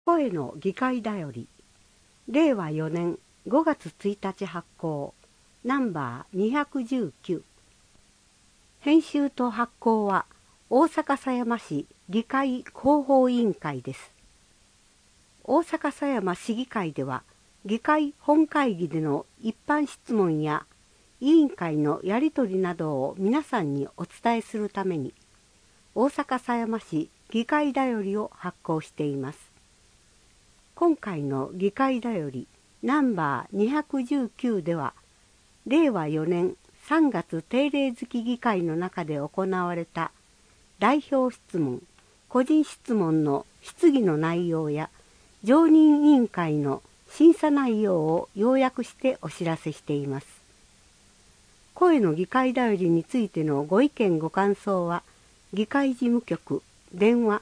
声の議会だより令和4年5月1日発行ナンバー219。編集と発行は大阪狭山市議会広報委員会です。大阪狭山市議会では議会本会議での一般質問や委員会のやり取りなどを皆さんにお伝えするために大阪狭山市議会だよりを発行しています。今回の議会だよりナンバー219では令和4年3月定例月議会の中で行われた代表質問、個人質問の質疑の内容や常任委員会の審査内容を要約してお知らせしています。声の議会だよりについてのご意見ご感想は議会事務局電話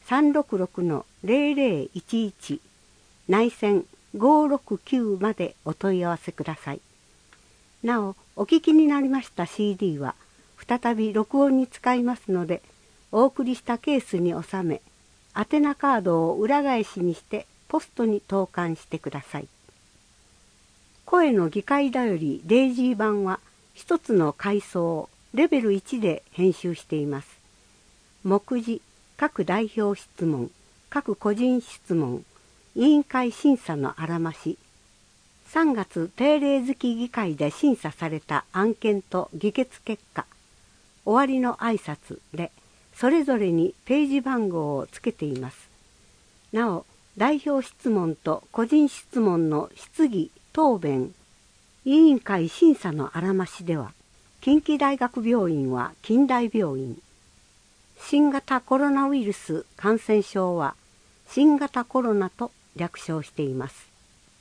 366-0011 内線569までお問い合わせください。なお、お聞きになりました CD は再び録音に使いますので、お送りしたケースに収め、宛名カードを裏返しにしてポストに投函してください。声の議会だよりデイジー版は一つの階層レベル1で編集しています。目次、各代表質問、各個人質問、委員会審査のあらまし、3月定例月議会で審査された案件と議決結果、終わりの挨拶でそれぞれにページ番号をつけています。なお、代表質問と個人質問の質疑、答弁、委員会審査のあらましでは、近畿大学病院は近大病院、新型コロナウイルス感染症は新型コロナと略称しています。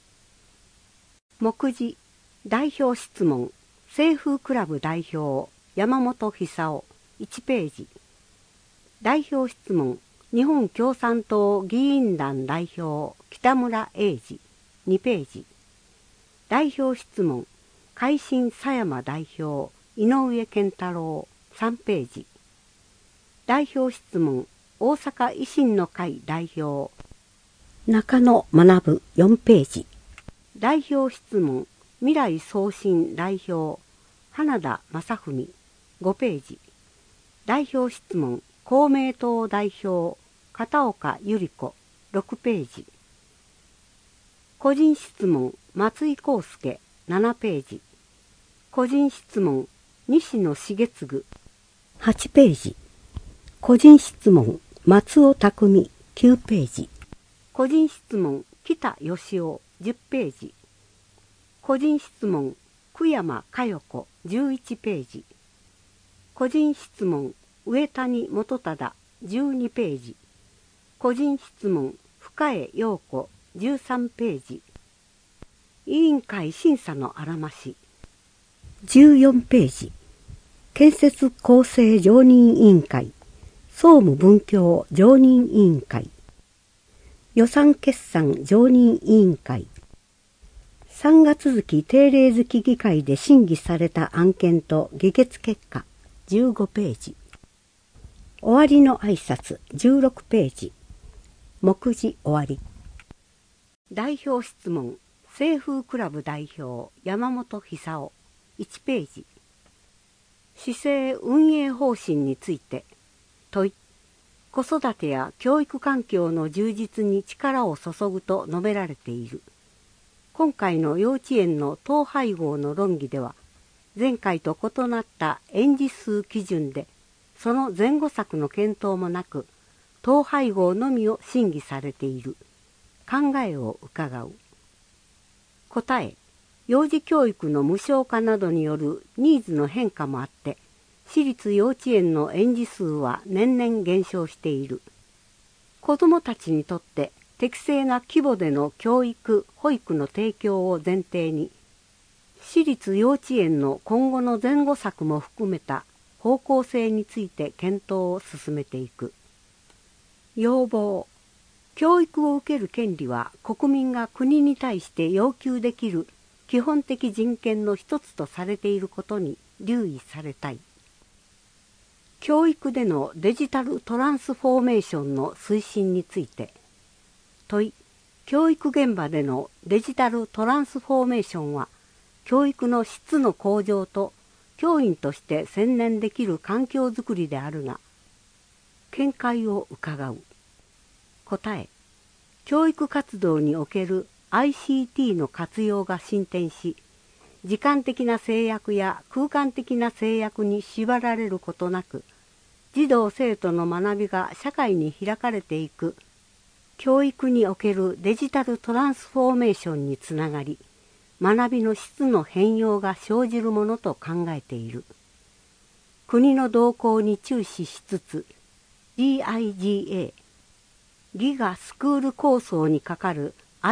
目次、代表質問、清風クラブ代表、山本久夫、1ページ。代表質問、日本共産党議員団代表、北村英二、2ページ。代表質問、改心狭山代表、井上健太郎、3ページ。代表質問、大阪維新の会代表、中野学、4ページ。代表質問、未来創新代表、花田正文、5ページ。代表質問、公明党代表、片岡百合子、6ページ。個人質問、松井康介、7ページ。個人質問、西野重次、8ページ。個人質問、松尾匠、9ページ。個人質問、北義夫、10ページ。個人質問、久山佳代子、11ページ。個人質問、上谷元忠、12ページ。個人質問、深江陽子、13ページ。委員会審査のあらまし、14ページ。建設構成常任委員会、総務文教常任委員会、予算決算常任委員会、3月月定例月議会で審議された案件と議決結果15ページ。終わりの挨拶16ページ。目次終わり。代表質問、清風クラブ代表山本久夫、1ページ。市政運営方針について問い、子育てや教育環境の充実に力を注ぐと述べられている。今回の幼稚園の統廃合の論議では、前回と異なった園児数基準で、その前後策の検討もなく、統廃合のみを審議されている。考えを伺う。答え、幼児教育の無償化などによるニーズの変化もあって、私立幼稚園の園児数は年々減少している。子どもたちにとって適正な規模での教育・保育の提供を前提に、私立幼稚園の今後の前後策も含めた方向性について検討を進めていく。要望。教育を受ける権利は国民が国に対して要求できる基本的人権の一つとされていることに留意されたい。教育でのデジタルトランスフォーメーションの推進について、 問い、教育現場でのデジタルトランスフォーメーションは、教育の質の向上と教員として専念できる環境づくりであるが、見解を伺う。答え、教育活動における ICT の活用が進展し、時間的な制約や空間的な制約に縛られることなく、児童生徒の学びが社会に開かれていく教育におけるデジタルトランスフォーメーションにつながり、学びの質の変容が生じるものと考えている。国の動向に注視しつつ、GIGA、ギガスクール構想にかかる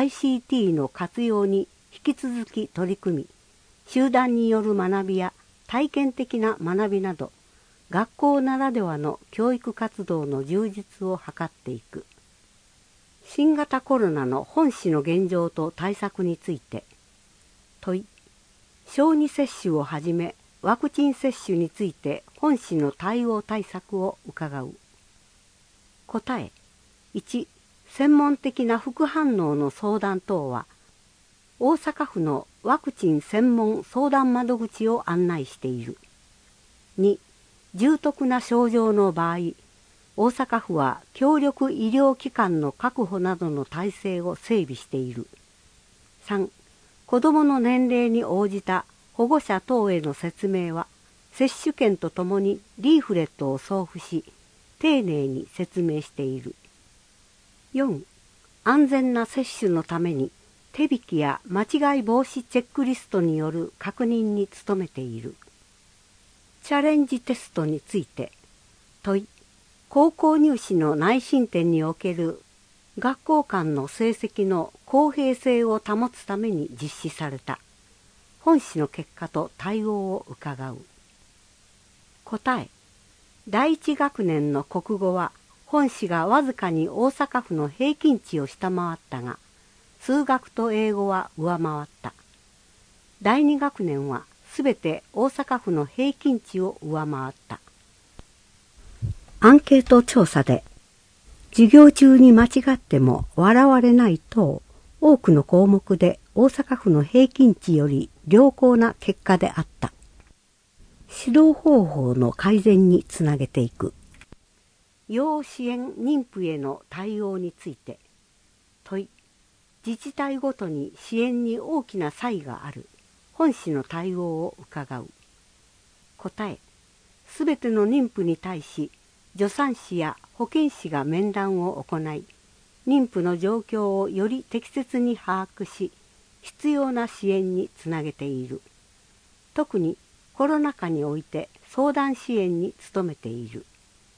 ICT の活用に引き続き取り組み、集団による学びや体験的な学びなど、学校ならではの教育活動の充実を図っていく。新型コロナの本市の現状と対策について、問い、小児接種をはじめワクチン接種について本市の対応対策を伺う。答え、1、専門的な副反応の相談等は、大阪府のワクチン専門相談窓口を案内している。2、重篤な症状の場合、大阪府は協力医療機関の確保などの体制を整備している。3、子どもの年齢に応じた保護者等への説明は、接種券とともにリーフレットを送付し、丁寧に説明している。4、安全な接種のために、手引きや間違い防止チェックリストによる確認に努めている。チャレンジテストについて、問い、高校入試の内申点における学校間の成績の公平性を保つために実施された。本市の結果と対応を伺う。答え、第一学年の国語は本市がわずかに大阪府の平均値を下回ったが、数学と英語は上回った。第二学年はすべて大阪府の平均値を上回った。アンケート調査で、授業中に間違っても笑われない等、多くの項目で大阪府の平均値より良好な結果であった。指導方法の改善につなげていく。要支援妊婦への対応について、問い、自治体ごとに支援に大きな差異がある。本市の対応を伺う。答え、すべての妊婦に対し、助産師や保健師が面談を行い、妊婦の状況をより適切に把握し、必要な支援につなげている。特にコロナ禍において相談支援に努めている。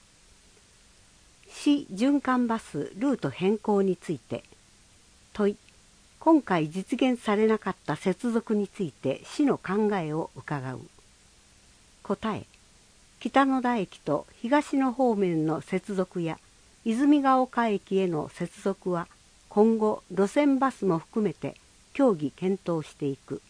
市循環バスルート変更について、問い、今回実現されなかった接続について市の考えを伺う。答え、北野田駅と東野方面の接続や泉ヶ丘駅への接続は今後路線バスも含めて協議検討していく。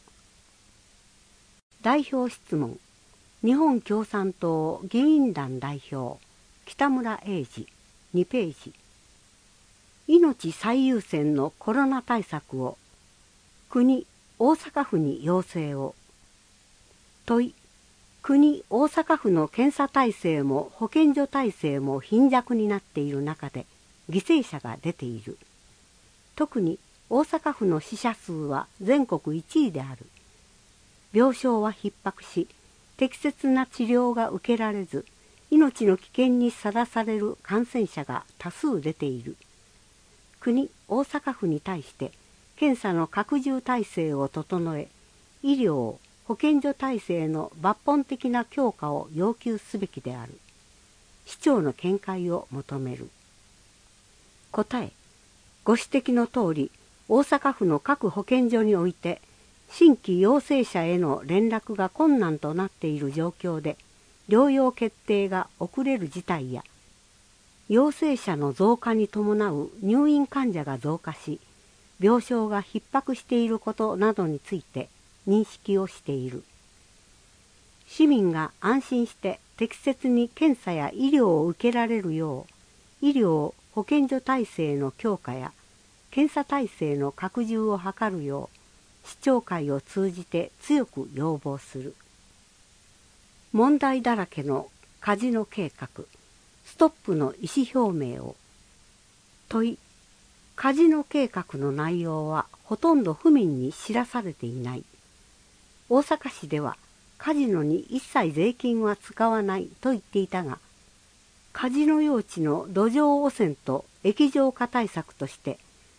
代表質問、日本共産党議員団代表北村英二2ページ。命最優先のコロナ対策を国・大阪府に要請を。問い、国・大阪府の検査体制も保健所体制も貧弱になっている中で犠牲者が出ている。特に大阪府の死者数は全国1位である。病床は逼迫し、適切な治療が受けられず、命の危険にさらされる感染者が多数出ている。国・大阪府に対して検査の拡充体制を整え、医療・保健所体制の抜本的な強化を要求すべきである。市長の見解を求める。答え、ご指摘の通り、大阪府の各保健所において、新規陽性者への連絡が困難となっている状況で、療養決定が遅れる事態や、陽性者の増加に伴う入院患者が増加し、病床が逼迫していることなどについて認識をしている。市民が安心して適切に検査や医療を受けられるよう、医療・保健所体制の強化や検査体制の拡充を図るよう市長会を通じて強く要望する。問題だらけのカジノ計画、ストップの意思表明を。問い、カジノ計画の内容はほとんど府民に知らされていない。大阪市ではカジノに一切税金は使わないと言っていたが、カジノ用地の土壌汚染と液状化対策として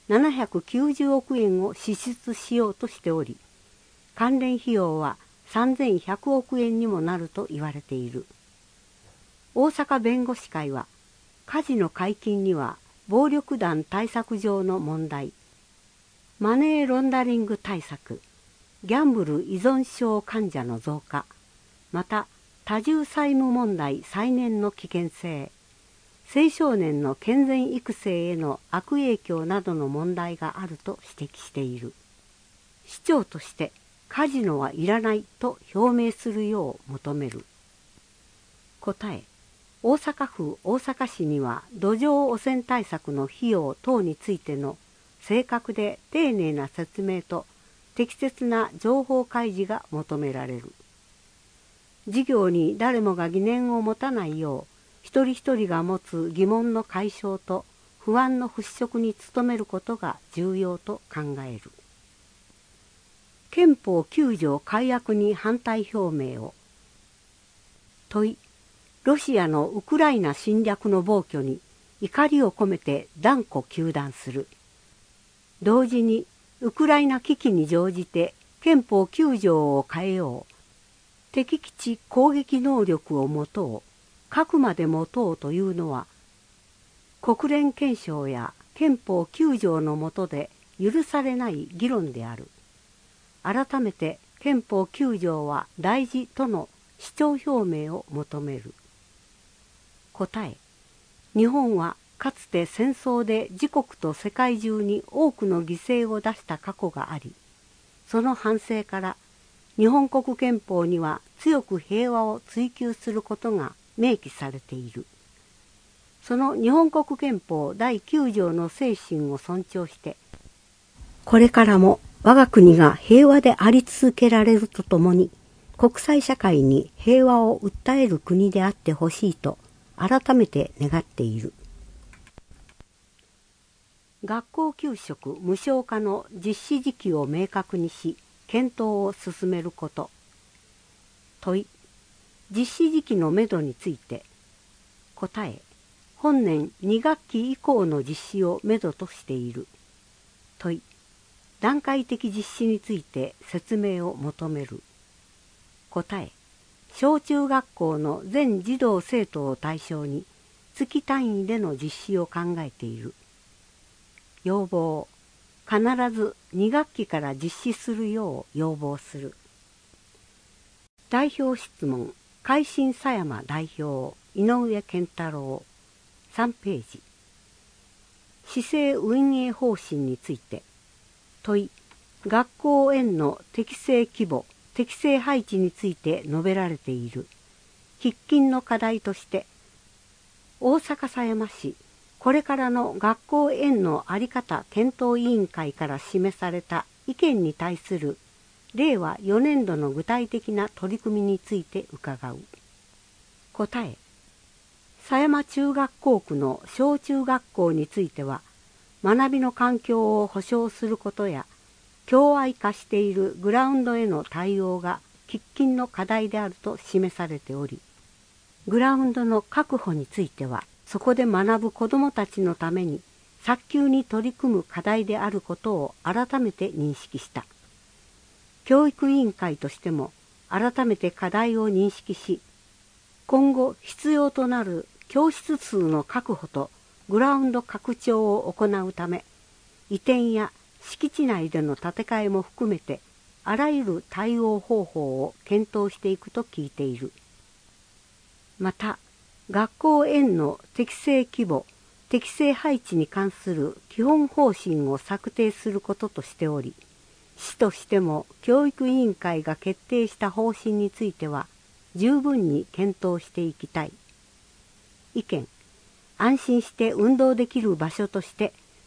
790億円を支出しようとしており、関連費用は3100億円にもなると言われている。大阪弁護士会は、カジノ解禁には暴力団対策上の問題、マネーロンダリング対策、ギャンブル依存症患者の増加、また多重債務問題再燃の危険性、青少年の健全育成への悪影響などの問題があると指摘している。市長としてカジノはいらないと表明するよう求める。答え、大阪府大阪市には土壌汚染対策の費用等についての正確で丁寧な説明と適切な情報開示が求められる。事業に誰もが疑念を持たないよう、一人一人が持つ疑問の解消と不安の払拭に努めることが重要と考える。憲法9条改悪に反対表明を。問い、ロシアのウクライナ侵略の暴挙に怒りを込めて断固糾弾する。同時にウクライナ危機に乗じて憲法9条を変えよう。敵基地攻撃能力を持とう。核まで持とうというのは、国連憲章や憲法9条の下で許されない議論である。改めて憲法9条は大事との主張表明を求める。答え、日本はかつて戦争で自国と世界中に多くの犠牲を出した過去があり、その反省から日本国憲法には強く平和を追求することが明記されている。その日本国憲法第9条の精神を尊重して、これからも我が国が平和であり続けられるとともに、国際社会に平和を訴える国であってほしいと改めて願っている。学校給食無償化の実施時期を明確にし、検討を進めること。問い、実施時期のめどについて。答え、本年2学期以降の実施をめどとしている。問い、段階的実施について説明を求める。答え、小中学校の全児童生徒を対象に月単位での実施を考えている。要望、必ず2学期から実施するよう要望する。代表質問、海進狭山代表、井上健太郎、3ページ。市政運営方針について。問い、学校園の適正規模、適正配置について述べられている。喫緊の課題として、大阪狭山市、これからの学校園の在り方検討委員会から示された意見に対する令和4年度の具体的な取り組みについて伺う。答え、狭山中学校区の小中学校については、学びの環境を保障することや、狭隘化しているグラウンドへの対応が喫緊の課題であると示されており、グラウンドの確保については、そこで学ぶ子どもたちのために早急に取り組む課題であることを改めて認識した。教育委員会としても改めて課題を認識し、今後必要となる教室数の確保とグラウンド拡張を行うため、移転や敷地内での建て替えも含めてあらゆる対応方法を検討していくと聞いている。また、学校園の適正規模、適正配置に関する基本方針を策定することとしており、市としても教育委員会が決定した方針については十分に検討していきたい。意見、安心して運動できる場所として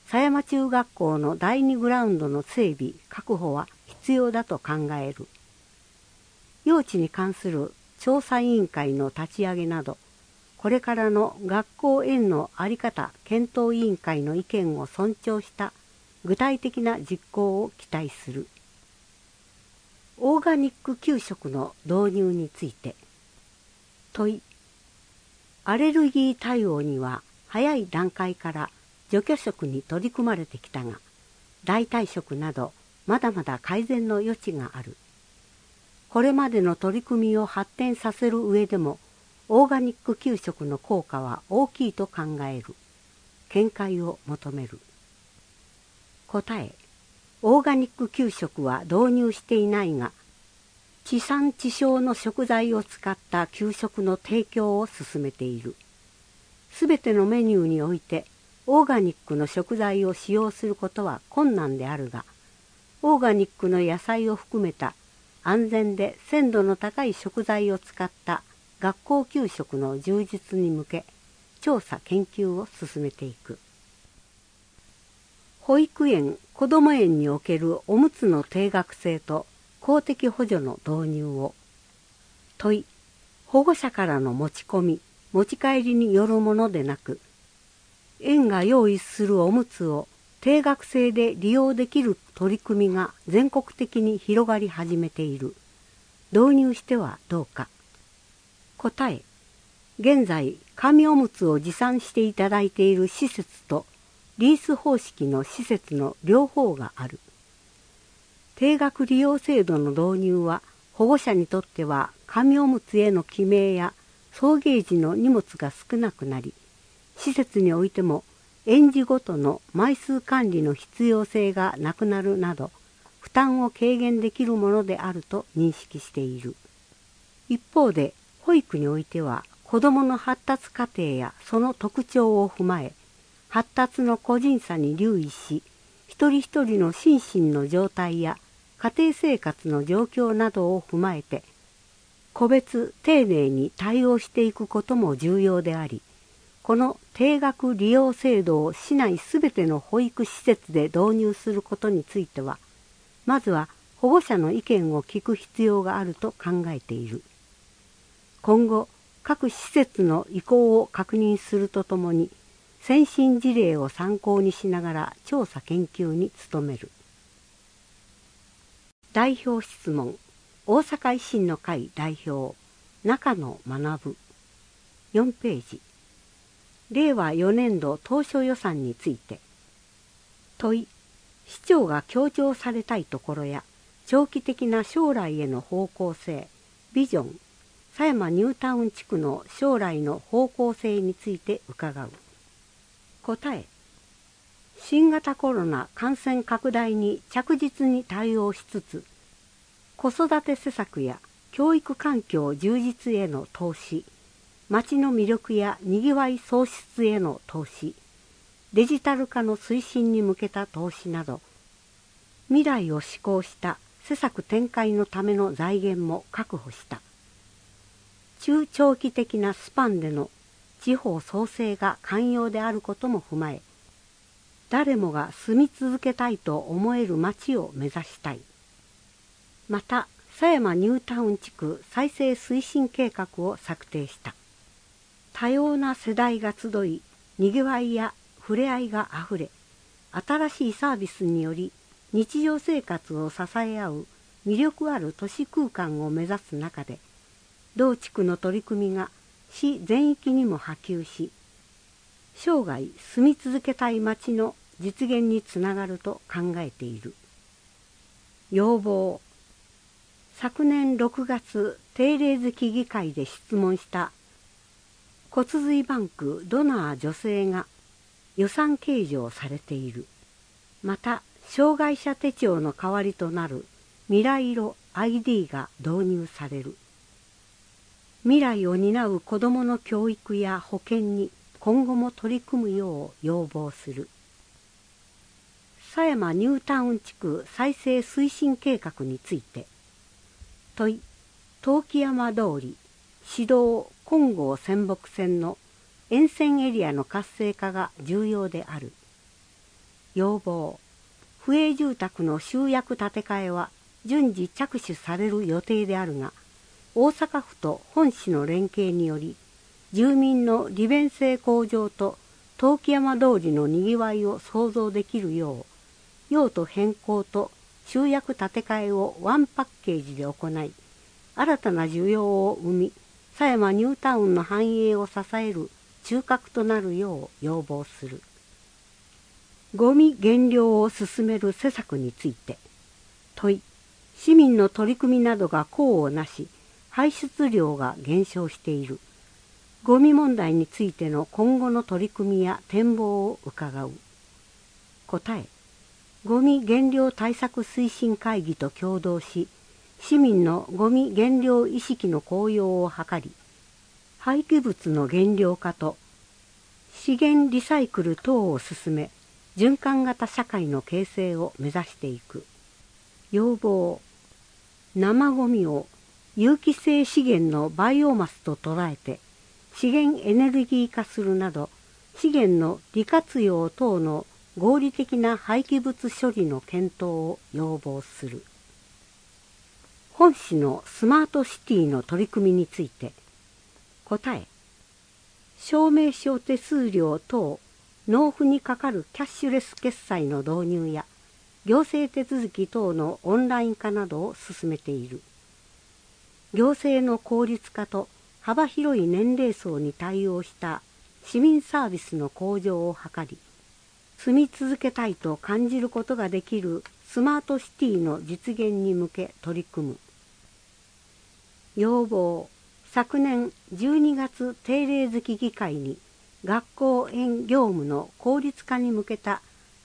狭山中学校の第2グラウンドの整備・確保は必要だと考える。用地に関する調査委員会の立ち上げなど、これからの学校園の在り方検討委員会の意見を尊重した具体的な実行を期待する。オーガニック給食の導入について。問い。アレルギー対応には早い段階から除去食に取り組まれてきたが、代替食などまだまだ改善の余地がある。これまでの取り組みを発展させる上でも、オーガニック給食の効果は大きいと考える。見解を求める。答え。オーガニック給食は導入していないが、地産地消の食材を使った給食の提供を進めている。すべてのメニューにおいて、オーガニックの食材を使用することは困難であるが、オーガニックの野菜を含めた安全で鮮度の高い食材を使った学校給食の充実に向け、調査研究を進めていく。保育園・こども園におけるおむつの定額制と公的補助の導入を。問い。保護者からの持ち込み、持ち帰りによるものでなく、園が用意するおむつを定額制で利用できる取り組みが全国的に広がり始めている。導入してはどうか。答え。現在、紙おむつを持参していただいている施設と、リース方式の施設の両方がある。定額利用制度の導入は、保護者にとっては紙おむつへの記名や送迎時の荷物が少なくなり、施設においても園児ごとの枚数管理の必要性がなくなるなど、負担を軽減できるものであると認識している。一方で、保育においては、子どもの発達過程やその特徴を踏まえ、発達の個人差に留意し、一人一人の心身の状態や家庭生活の状況などを踏まえて、個別丁寧に対応していくことも重要であり、この定額利用制度を市内すべての保育施設で導入することについては、まずは保護者の意見を聞く必要があると考えている。今後、各施設の意向を確認するとともに、先進事例を参考にしながら調査研究に努める。代表質問。大阪維新の会代表、中野学。4ページ。令和4年度当初予算について。問い。市長が強調されたいところや、長期的な将来への方向性、ビジョン、狭山ニュータウン地区の将来の方向性について伺う。答え。新型コロナ感染拡大に着実に対応しつつ、子育て施策や教育環境充実への投資、町の魅力やにぎわい創出への投資、デジタル化の推進に向けた投資など、未来を志向した施策展開のための財源も確保した。中長期的なスパンでの地方創生が寛容であることも踏まえ、誰もが住み続けたいと思える町を目指したい。また、狭山ニュータウン地区再生推進計画を策定した。多様な世代が集い、にぎわいや触れ合いがあふれ、新しいサービスにより日常生活を支え合う魅力ある都市空間を目指す中で、同地区の取り組みが市全域にも波及し、生涯住み続けたい町の実現につながると考えている。要望。昨年6月定例月議会で質問した骨髄バンクドナー女性が予算計上されている。また、障害者手帳の代わりとなる未来色 ID が導入される。未来を担う子どもの教育や保健に今後も取り組むよう要望する。狭山ニュータウン地区再生推進計画について。問い。陶器山通り、市道金剛仙北線の沿線エリアの活性化が重要である。 要望。府営住宅の集約建て替えは順次着手される予定であるが、大阪府と本市の連携により、住民の利便性向上と陶器山通りのにぎわいを創造できるよう、用途変更と集約建て替えをワンパッケージで行い、新たな需要を生み、狭山ニュータウンの繁栄を支える中核となるよう要望する。ゴミ減量を進める施策について問い、市民の取り組みなどが功をなし、排出量が減少している。ゴミ問題についての今後の取り組みや展望を伺う。答え、ゴミ減量対策推進会議と共同し、市民のゴミ減量意識の向揚を図り、廃棄物の減量化と資源リサイクル等を進め、循環型社会の形成を目指していく。要望。生ゴミを有機性資源のバイオマスと捉えて資源エネルギー化するなど、資源の利活用等の合理的な廃棄物処理の検討を要望する。本市のスマートシティの取り組みについて答え、証明書手数料等納付にかかるキャッシュレス決済の導入や行政手続き等のオンライン化などを進めている。行政の効率化と幅広い年齢層に対応した市民サービスの向上を図り、住み続けたいと感じることができるスマートシティの実現に向け取り組む。要望。昨年12月定例月議会に学校園業務の効率化に向けた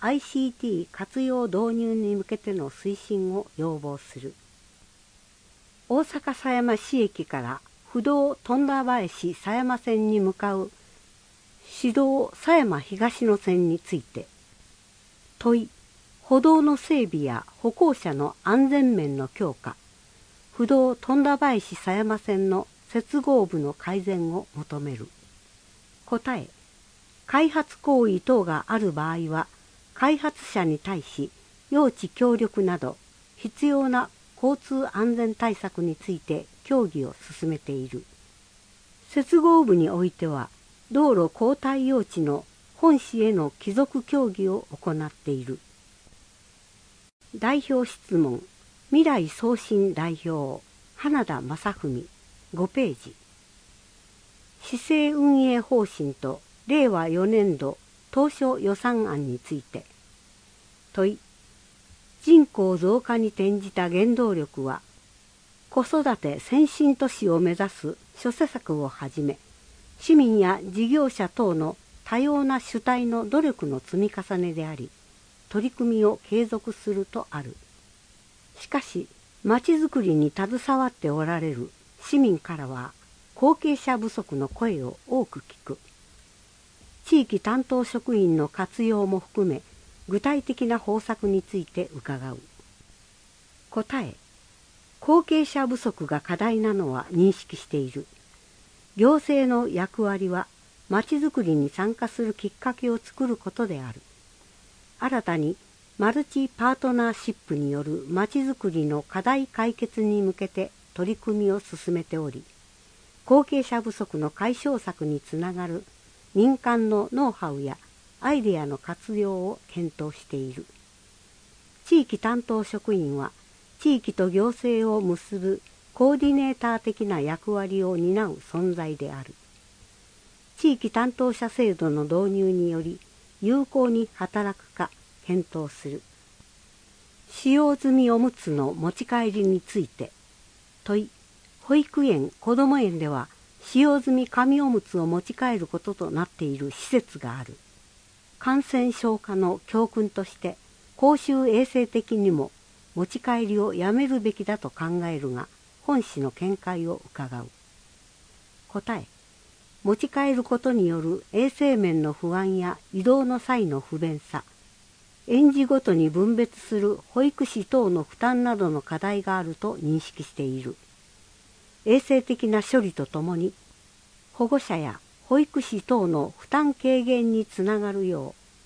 ICT 活用導入に向けての推進を要望する。大阪狭山市駅から不動富田林狭山線に向かう市道狭山東の線について問い、歩道の整備や歩行者の安全面の強化、不動富田林狭山線の接合部の改善を求める。答え、開発行為等がある場合は開発者に対し用地協力など必要な交通安全対策について協議を進めている。接合部においては道路交代用地の本市への帰属協議を行っている。代表質問。未来送信代表花田正文5ページ。市政運営方針と令和4年度当初予算案について問い、人口増加に転じた原動力は子育て先進都市を目指す諸施策をはじめ、市民や事業者等の多様な主体の努力の積み重ねであり、取り組みを継続するとある。しかし、まちづくりに携わっておられる市民からは後継者不足の声を多く聞く。地域担当職員の活用も含め、具体的な方策について伺う。答え、後継者不足が課題なのは認識している。行政の役割は、まちづくりに参加するきっかけを作ることである。新たにマルチパートナーシップによるまちづくりの課題解決に向けて取り組みを進めており、後継者不足の解消策につながる民間のノウハウやアイデアの活用を検討している。地域担当職員は、地域と行政を結ぶコーディネーター的な役割を担う存在である。地域担当者制度の導入により有効に働くか検討する。使用済みおむつの持ち帰りについて問い、保育園・こども園では使用済み紙おむつを持ち帰ることとなっている施設がある。感染症化の教訓として公衆衛生的にも持ち帰りをやめるべきだと考えるが、本市の見解を伺う。答え、持ち帰ることによる衛生面の不安や移動の際の不便さ、園児ごとに分別する保育士等の負担などの課題があると認識している。衛生的な処理とともに、保護者や保育士等の負担軽減につながるよう、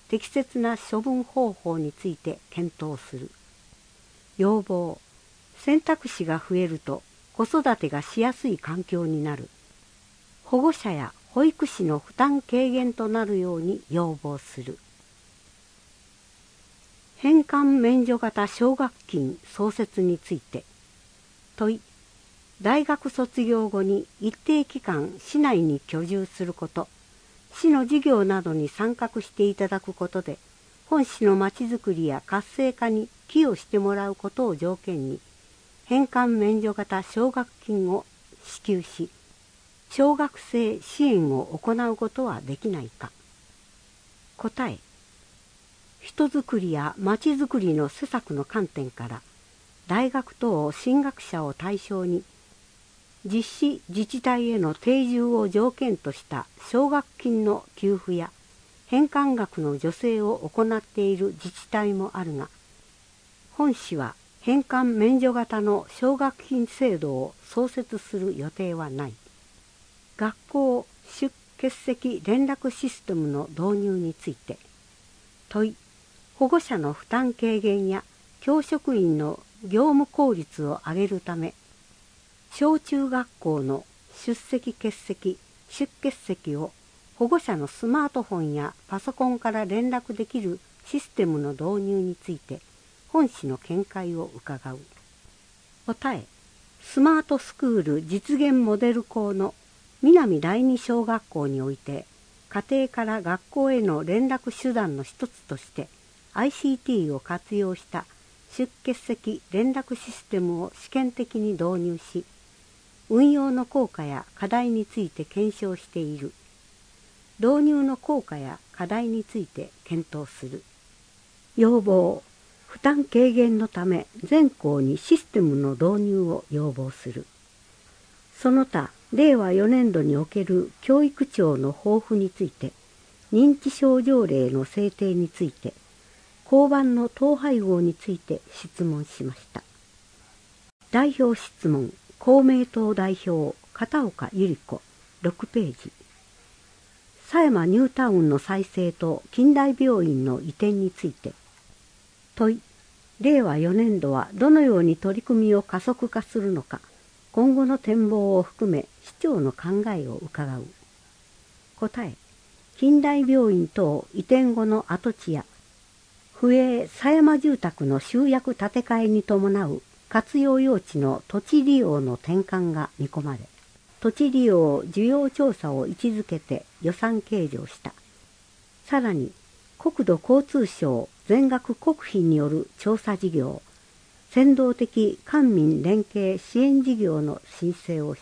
適切な処分方法について検討する。要望、選択肢が増えると子育てがしやすい環境になる。保護者や保育士の負担軽減となるように要望する。返還免除型奨学金創設について問い、大学卒業後に一定期間市内に居住すること、市の事業などに参画していただくことで、本市のまちづくりや活性化に寄与してもらうことを条件に、返還免除型奨学金を支給し、小学生支援を行うことはできないか。答え、人づくりやまちづくりの施策の観点から、大学等進学者を対象に、実施自治体への定住を条件とした奨学金の給付や返還額の助成を行っている自治体もあるが、本市は返還免除型の奨学金制度を創設する予定はない。学校出欠席連絡システムの導入について問い、保護者の負担軽減や教職員の業務効率を上げるため、小中学校の出席欠席出欠席を保護者のスマートフォンやパソコンから連絡できるシステムの導入について本市の見解を伺う。答え、スマートスクール実現モデル校の南第二小学校において、家庭から学校への連絡手段の一つとして ICT を活用した出欠席連絡システムを試験的に導入し、運用の効果や課題について検証している。導入の効果や課題について検討する。要望、負担軽減のため全校にシステムの導入を要望する。その他、令和4年度における教育庁の抱負について、認知症条例の制定について、交番の統廃合について質問しました。代表質問、公明党代表、片岡百合子、6ページ。狭山ニュータウンの再生と近代病院の移転について問い、令和4年度はどのように取り組みを加速化するのか、今後の展望を含め市長の考えを伺う。答え、近代病院等移転後の跡地や府営狭山住宅の集約建て替えに伴う活用用地の土地利用の転換が見込まれ、土地利用需要調査を位置づけて予算計上した。さらに、国土交通省全額国費による調査事業、先導的官民連携支援事業の申請をした。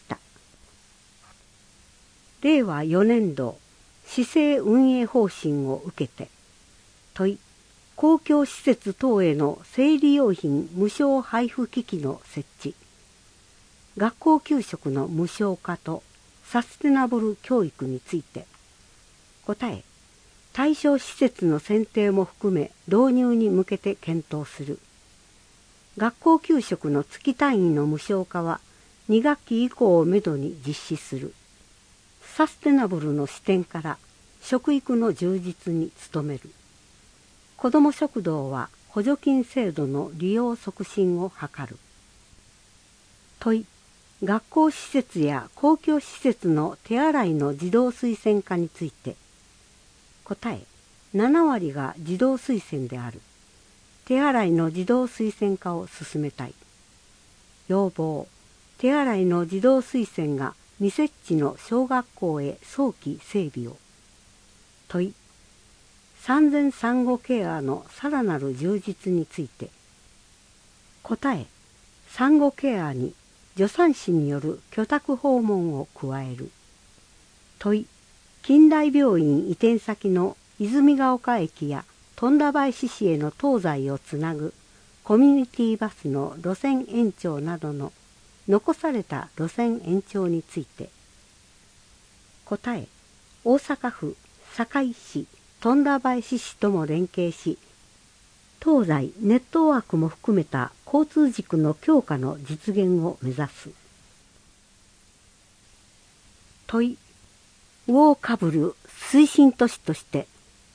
令和4年度市政運営方針を受けて、問い、公共施設等への生理用品無償配布機器の設置、学校給食の無償化とサステナブル教育について答え、対象施設の選定も含め導入に向けて検討する。学校給食の月単位の無償化は2学期以降をめどに実施する。サステナブルの視点から食育の充実に努める。子ども食堂は補助金制度の利用促進を図る。問い、学校施設や公共施設の手洗いの自動水洗化について答え、7割が自動水洗である。手洗いの自動水洗化を進めたい。要望、手洗いの自動水洗が未設置の小学校へ早期整備を。問い、産前産後ケアのさらなる充実について答え、産後ケアに助産師による居宅訪問を加える。問い、近代病院移転先の泉ヶ丘駅や富田林市への東西をつなぐコミュニティバスの路線延長などの残された路線延長について答え、大阪府堺市富田林市とも連携し、東西ネットワークも含めた交通軸の強化の実現を目指す。問い、ウォーカブル推進都市として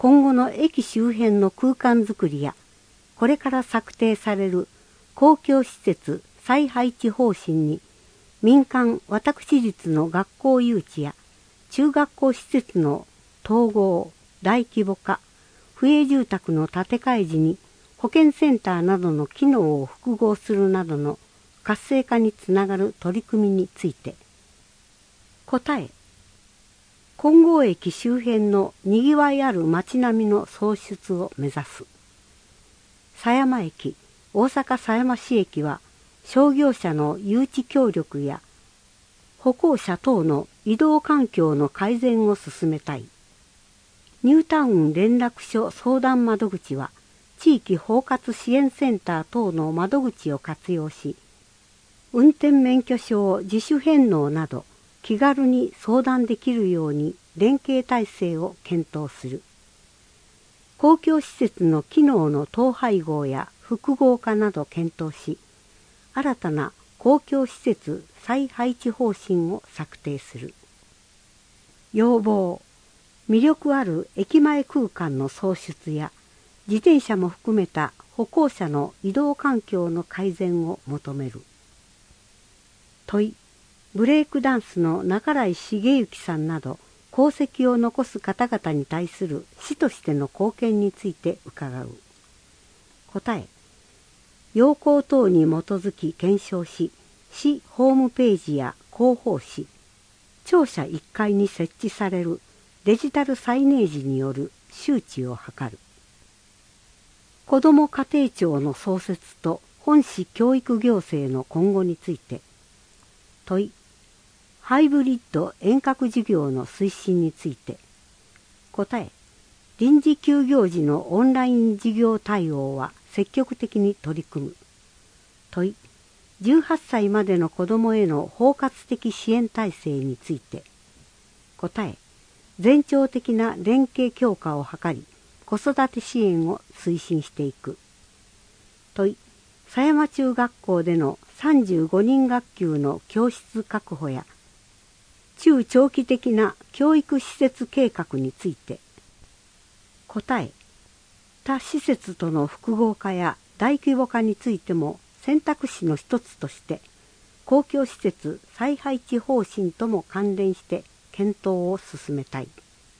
今後の駅周辺の空間づくりや、これから策定される公共施設再配置方針に、民間私立の学校誘致や中学校施設の統合、大規模化、府営住宅の建て替え時に保健センターなどの機能を複合するなどの活性化につながる取り組みについて。答え。金剛駅周辺のにぎわいある街並みの創出を目指す。狭山駅、大阪狭山市駅は商業者の誘致協力や歩行者等の移動環境の改善を進めたい。ニュータウン連絡所相談窓口は地域包括支援センター等の窓口を活用し、運転免許証を自主返納など気軽に相談できるように連携体制を検討する。公共施設の機能の統廃合や複合化など検討し、新たな公共施設再配置方針を策定する。要望、魅力ある駅前空間の創出や、自転車も含めた歩行者の移動環境の改善を求める。問い、ブレイクダンスの半井重幸さんなど功績を残す方々に対する市としての貢献について伺う。答え、要項等に基づき検証し、市ホームページや広報誌、庁舎1階に設置されるデジタルサイネージによる周知を図る。子ども家庭庁の創設と本市教育行政の今後について。問い、ハイブリッド遠隔授業の推進について。答え、臨時休業時のオンライン授業対応は積極的に取り組む。問い、18歳までの子どもへの包括的支援体制について。答え、全庁的な連携強化を図り、子育て支援を推進していく。問い、狭山中学校での35人学級の教室確保や、中長期的な教育施設計画について。答え、他施設との複合化や大規模化についても選択肢の一つとして、公共施設再配置方針とも関連して検討を進めたい。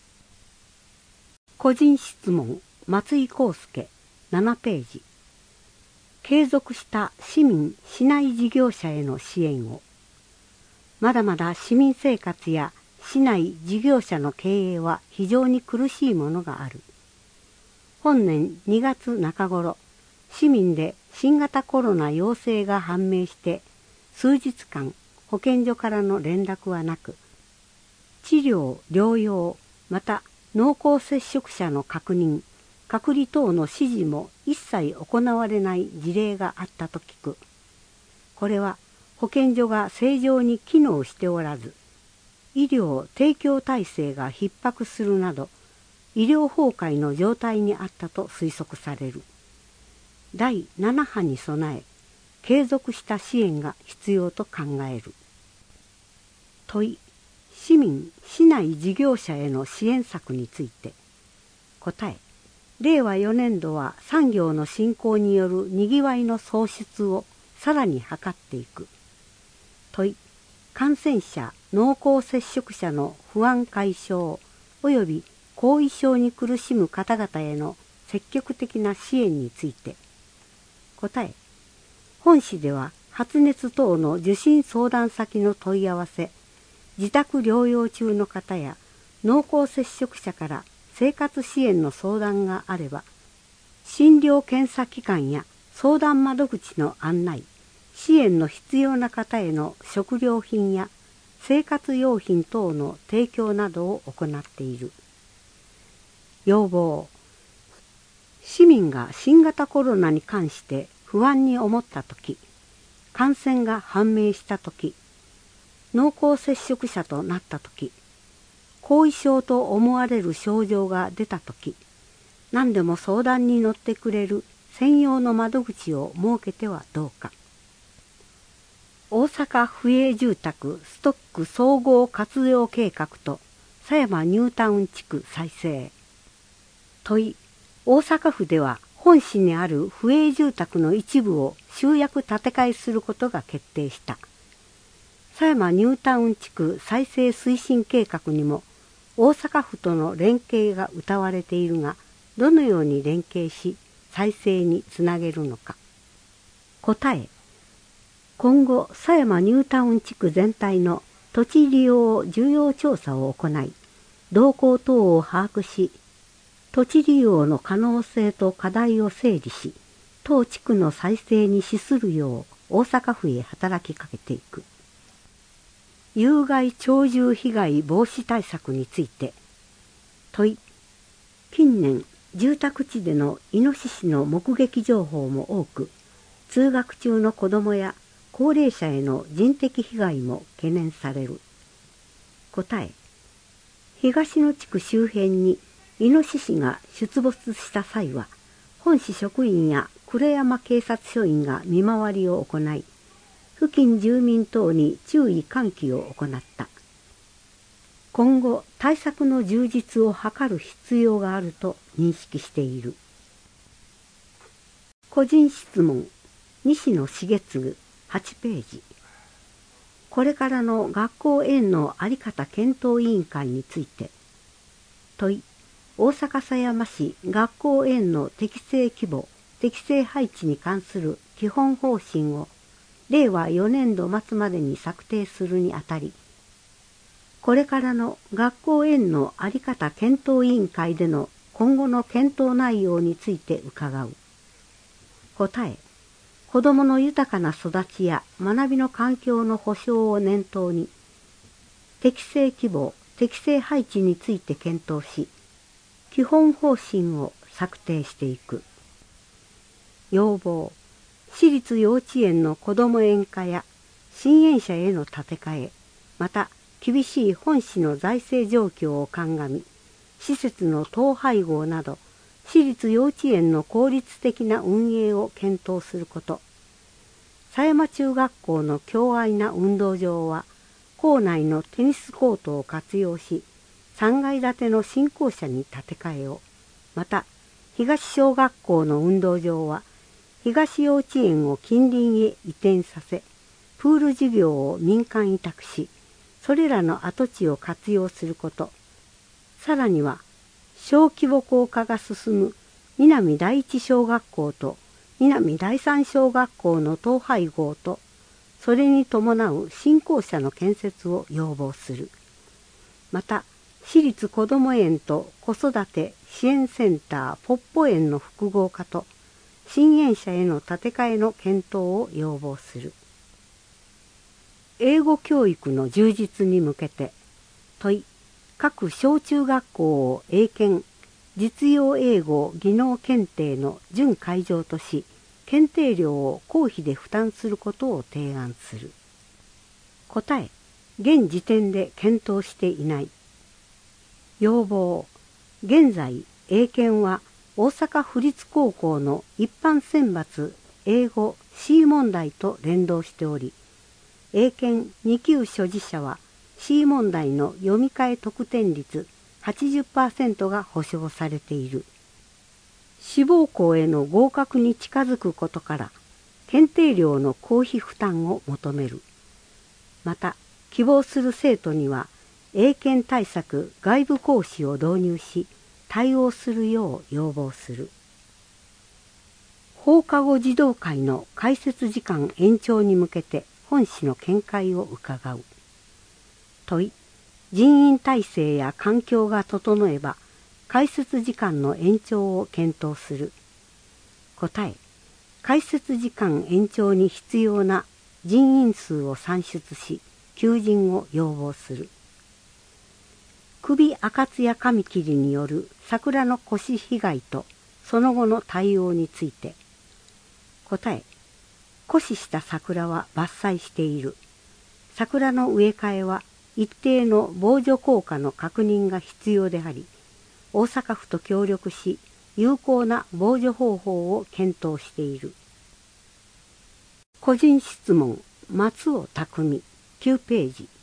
個人質問、松井康介、7ページ。継続した市民・市内事業者への支援を。まだまだ市民生活や市内事業者の経営は非常に苦しいものがある。本年2月中頃、市民で新型コロナ陽性が判明して数日間保健所からの連絡はなく、治療・療養、また濃厚接触者の確認、隔離等の指示も一切行われない事例があったと聞く。これは保健所が正常に機能しておらず、医療提供体制が逼迫するなど、医療崩壊の状態にあったと推測される。第7波に備え、継続した支援が必要と考える。問い、市民・市内事業者への支援策について。答え、令和4年度は産業の振興によるにぎわいの創出をさらに図っていく。問い、感染者・濃厚接触者の不安解消及び後遺症に苦しむ方々への積極的な支援について。答え、本市では発熱等の受診相談先の問い合わせ、自宅療養中の方や濃厚接触者から生活支援の相談があれば、診療検査機関や相談窓口の案内、支援の必要な方への食料品や生活用品等の提供などを行っている。要望、市民が新型コロナに関して不安に思ったとき、感染が判明したとき、濃厚接触者となったとき、後遺症と思われる症状が出たとき、何でも相談に乗ってくれる専用の窓口を設けてはどうか。大阪府営住宅ストック総合活用計画と狭山ニュータウン地区再生。 問い、大阪府では本市にある府営住宅の一部を集約建て替えすることが決定した。狭山ニュータウン地区再生推進計画にも大阪府との連携が謳われているが、どのように連携し再生につなげるのか。答え、今後狭山ニュータウン地区全体の土地利用需要調査を行い、動向等を把握し、土地利用の可能性と課題を整理し、当地区の再生に資するよう大阪府へ働きかけていく。有害鳥獣被害防止対策について問い、近年住宅地でのイノシシの目撃情報も多く、通学中の子どもや高齢者への人的被害も懸念される。答え、東野地区周辺にイノシシが出没した際は、本市職員や黒山警察署員が見回りを行い、付近住民等に注意喚起を行った。今後、対策の充実を図る必要があると認識している。個人質問、西野重次、8ページ。これからの学校園の在り方検討委員会について問い、大阪狭山市学校園の適正規模、適正配置に関する基本方針を令和4年度末までに策定するにあたり、これからの学校園の在り方検討委員会での今後の検討内容について伺う。答え、子どもの豊かな育ちや学びの環境の保障を念頭に、適正規模、適正配置について検討し、基本方針を策定していく。要望、私立幼稚園の子ども園化や親園舎への建て替え、また厳しい本市の財政状況を鑑み、施設の統廃合など、私立幼稚園の効率的な運営を検討すること。狭山中学校の狭隘な運動場は、校内のテニスコートを活用し、3階建ての新校舎に建て替えを。また、東小学校の運動場は、東幼稚園を近隣へ移転させ、プール事業を民間委託し、それらの跡地を活用すること。さらには、小規模校化が進む南第一小学校と南第三小学校の統廃合と、それに伴う新校舎の建設を要望する。また、私立こども園と子育て支援センターポッポ園の複合化と、親園舎への建て替えの検討を要望する。英語教育の充実に向けて問い、各小中学校を英検実用英語技能検定の準会場とし、検定料を公費で負担することを提案する。答え、現時点で検討していない。要望、現在英検は大阪府立高校の一般選抜英語 C 問題と連動しており、英検2級所持者は C 問題の読み替え得点率 80% が保証されている。志望校への合格に近づくことから、検定料の公費負担を求める。また、希望する生徒には、英検対策外部講師を導入し、対応するよう要望する。放課後児童会の開設時間延長に向けて本市の見解を伺う。問い、人員体制や環境が整えば、開設時間の延長を検討する。答え、開設時間延長に必要な人員数を算出し、求人を要望する。首赤津やカミキリによる桜の腰被害とその後の対応について。答え、枯死した桜は伐採している。桜の植え替えは一定の防除効果の確認が必要であり、大阪府と協力し、有効な防除方法を検討している。個人質問、松尾匠、9ページ。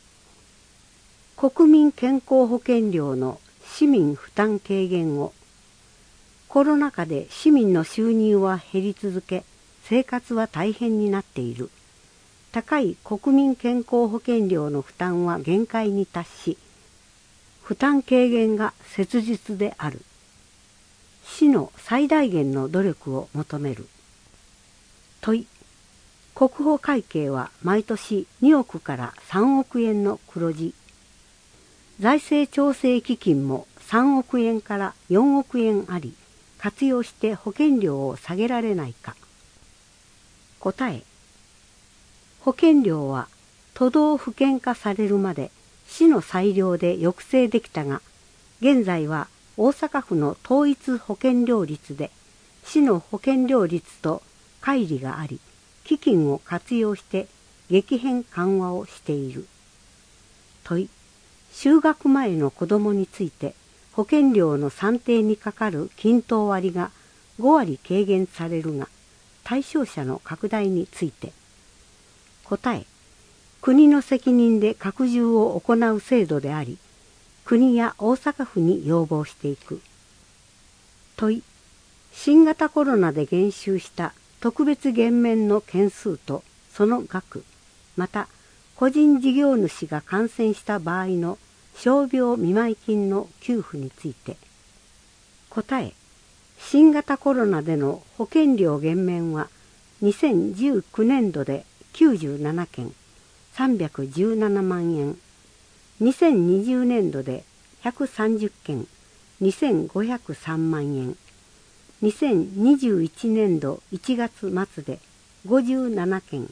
国民健康保険料の市民負担軽減を。 コロナ禍で市民の収入は減り続け、生活は大変になっている。高い国民健康保険料の負担は限界に達し、負担軽減が切実である。市の最大限の努力を求める。問い。国保会計は毎年2億から3億円の黒字。財政調整基金も3億円から4億円あり、活用して保険料を下げられないか。答え。保険料は都道府県化されるまで市の裁量で抑制できたが、現在は大阪府の統一保険料率で市の保険料率と乖離があり、基金を活用して激変緩和をしている。問い。就学前の子どもについて保険料の算定にかかる均等割が5割軽減されるが、対象者の拡大について。答え。国の責任で拡充を行う制度であり、国や大阪府に要望していく。問い。新型コロナで減収した特別減免の件数とその額、また個人事業主が感染した場合の傷病見舞金の給付について。答え。新型コロナでの保険料減免は2019年度で97件317万円、2020年度で130件2503万円、2021年度1月末で57件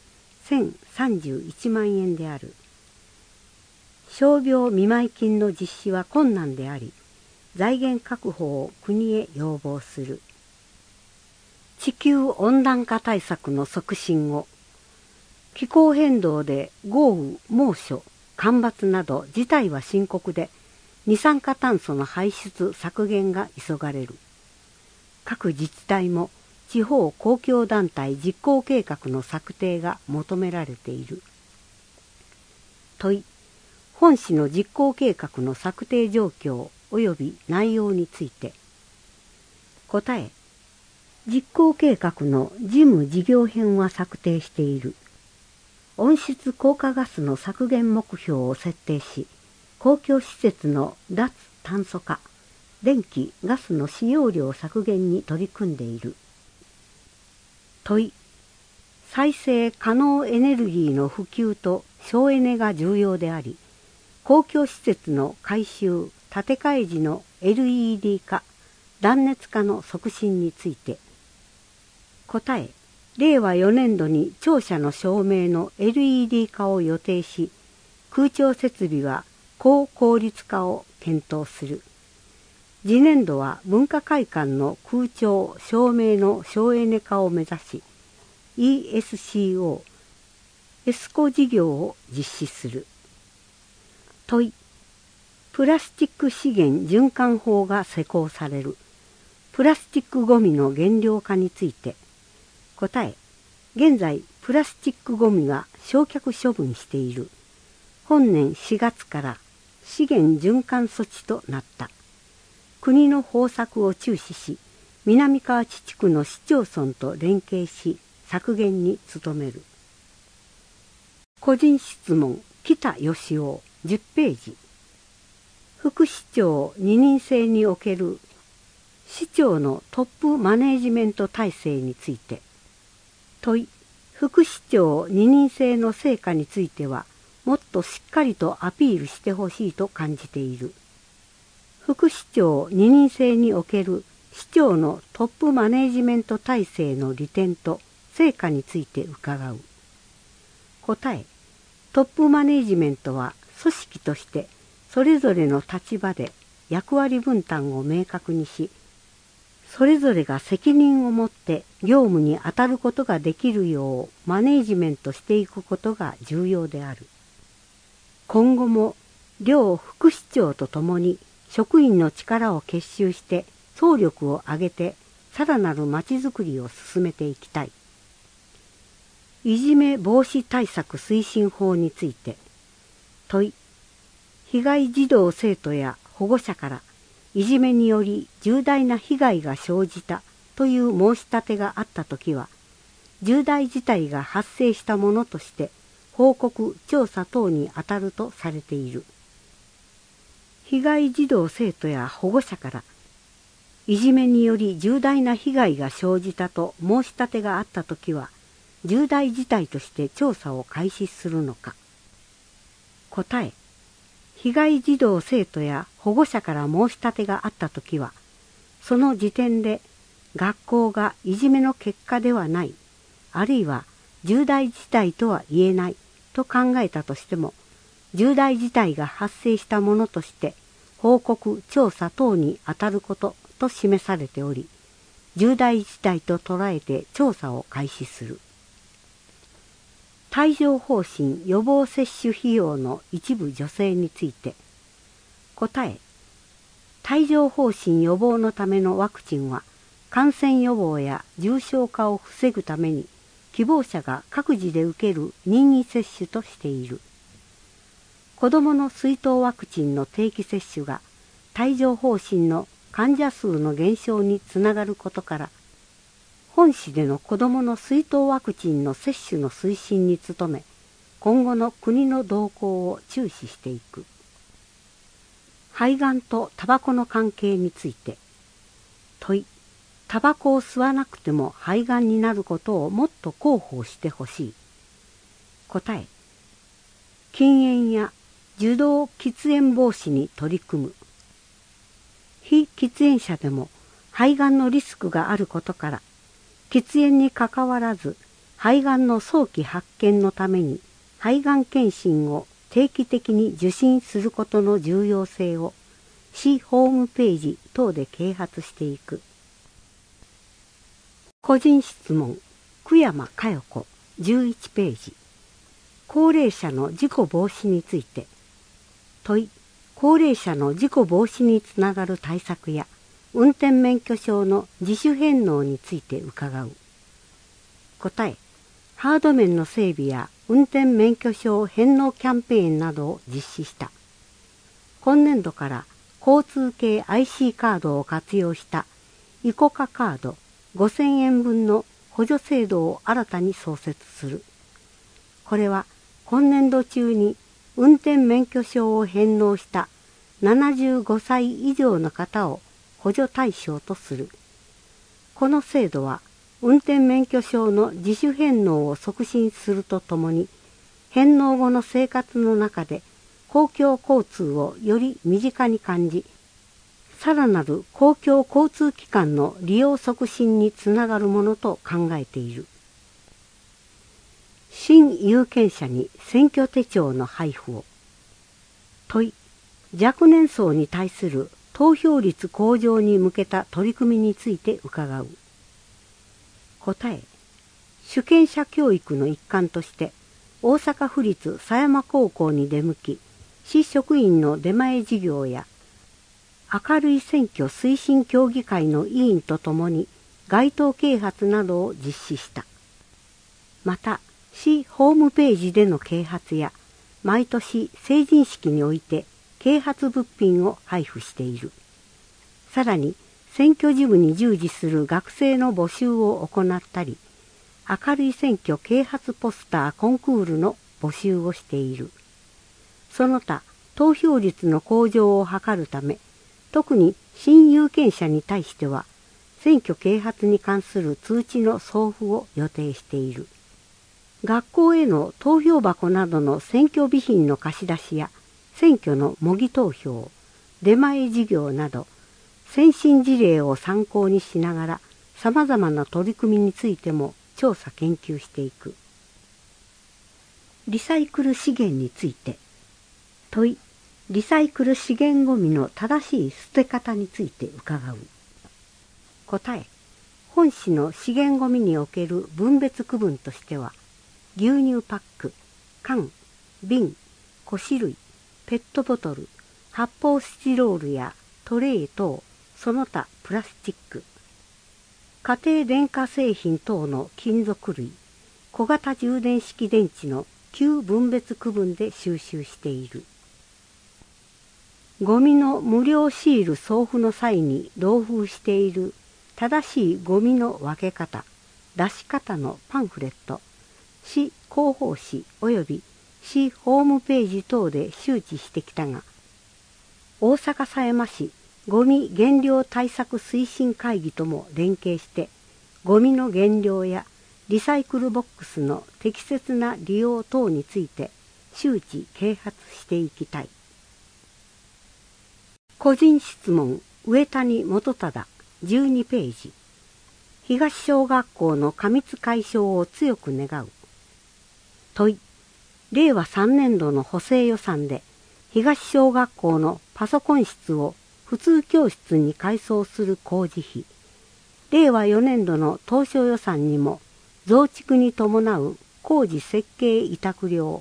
1031万円である。傷病見舞金の実施は困難であり、財源確保を国へ要望する。地球温暖化対策の促進を。気候変動で豪雨、猛暑、干ばつなど事態は深刻で、二酸化炭素の排出削減が急がれる。各自治体も地方公共団体実行計画の策定が求められている。問い。本市の実行計画の策定状況及び内容について。答え。実行計画の事務事業編は策定している。温室効果ガスの削減目標を設定し、公共施設の脱炭素化、電気・ガスの使用量削減に取り組んでいる。問い。再生可能エネルギーの普及と省エネが重要であり、公共施設の改修・建て替え時の LED 化、断熱化の促進について。答え。令和4年度に庁舎の照明の LED 化を予定し、空調設備は高効率化を検討する。次年度は文化会館の空調・照明の省エネ化を目指し、ESCO、エスコ事業を実施する。問い。プラスチック資源循環法が施行される。プラスチックごみの減量化について。答え。現在プラスチックごみは焼却処分している。本年4月から資源循環措置となった。国の方策を注視し、南河内地区の市町村と連携し削減に努める。個人質問。北義雄10ページ。副市長二任制における市長のトップマネージメント体制について。問い。副市長二任制の成果についてはもっとしっかりとアピールしてほしいと感じている。副市長二任制における市長のトップマネージメント体制の利点と成果について伺う。答え。トップマネージメントは組織としてそれぞれの立場で役割分担を明確にし、それぞれが責任を持って業務に当たることができるようマネージメントしていくことが重要である。今後も両副市長とともに職員の力を結集して総力を挙げてさらなるまちづくりを進めていきたい。いじめ防止対策推進法について。問い。被害児童生徒や保護者からいじめにより重大な被害が生じたという申し立てがあったときは、重大事態が発生したものとして報告・調査等に当たるとされている。被害児童生徒や保護者からいじめにより重大な被害が生じたと申し立てがあったときは、重大事態として調査を開始するのか。答え、被害児童生徒や保護者から申し立てがあったときは、その時点で学校がいじめの結果ではない、あるいは重大事態とは言えないと考えたとしても、重大事態が発生したものとして報告・調査等に当たることと示されており、重大事態と捉えて調査を開始する。帯状疱疹予防接種費用の一部助成について、答え、帯状疱疹予防のためのワクチンは、感染予防や重症化を防ぐために希望者が各自で受ける任意接種としている。子どもの水痘ワクチンの定期接種が帯状疱疹の患者数の減少につながることから、本市での子どもの水痘ワクチンの接種の推進に努め、今後の国の動向を注視していく。肺がんとタバコの関係について、問い、タバコを吸わなくても肺がんになることをもっと広報してほしい。答え、禁煙や受動喫煙防止に取り組む。非喫煙者でも肺がんのリスクがあることから、喫煙にかかわらず肺がんの早期発見のために肺がん検診を定期的に受診することの重要性を市ホームページ等で啓発していく。個人質問、久山佳代子11ページ。高齢者の事故防止について。問い、高齢者の事故防止につながる対策や運転免許証の自主返納について伺う。答え、ハード面の整備や運転免許証返納キャンペーンなどを実施した。今年度から交通系 IC カードを活用したイコカカード5000円分の補助制度を新たに創設する。これは今年度中に運転免許証を返納した75歳以上の方を補助対象とする。この制度は運転免許証の自主返納を促進するとともに、返納後の生活の中で公共交通をより身近に感じ、さらなる公共交通機関の利用促進につながるものと考えている。新有権者に選挙手帳の配布を。問い、若年層に対する投票率向上に向けた取り組みについて伺う。答え、主権者教育の一環として大阪府立狭山高校に出向き、市職員の出前授業や明るい選挙推進協議会の委員とともに街頭啓発などを実施した。また、市ホームページでの啓発や毎年成人式において啓発物品を配布している。さらに選挙事務に従事する学生の募集を行ったり、明るい選挙啓発ポスターコンクールの募集をしている。その他、投票率の向上を図るため、特に新有権者に対しては、選挙啓発に関する通知の送付を予定している。学校への投票箱などの選挙備品の貸し出しや、選挙の模擬投票、出前授業など、先進事例を参考にしながら、様々な取り組みについても調査研究していく。リサイクル資源について。問い、リサイクル資源ごみの正しい捨て方について伺う。答え、本市の資源ごみにおける分別区分としては、牛乳パック、缶、瓶、菓子類、ペットボトル、発泡スチロールやトレイ等、その他プラスチック、家庭電化製品等の金属類、小型充電式電池の旧分別区分で収集している。 ゴミの無料シール送付の際に同封している正しいゴミの分け方、出し方のパンフレット、市広報誌及び市ホームページ等で周知してきたが、大阪狭山市ゴミ減量対策推進会議とも連携して、ゴミの減量やリサイクルボックスの適切な利用等について周知啓発していきたい。個人質問上谷元忠12ページ。東小学校の過密解消を強く願う。問い。令和3年度の補正予算で東小学校のパソコン室を普通教室に改装する工事費、令和4年度の当初予算にも増築に伴う工事設計委託料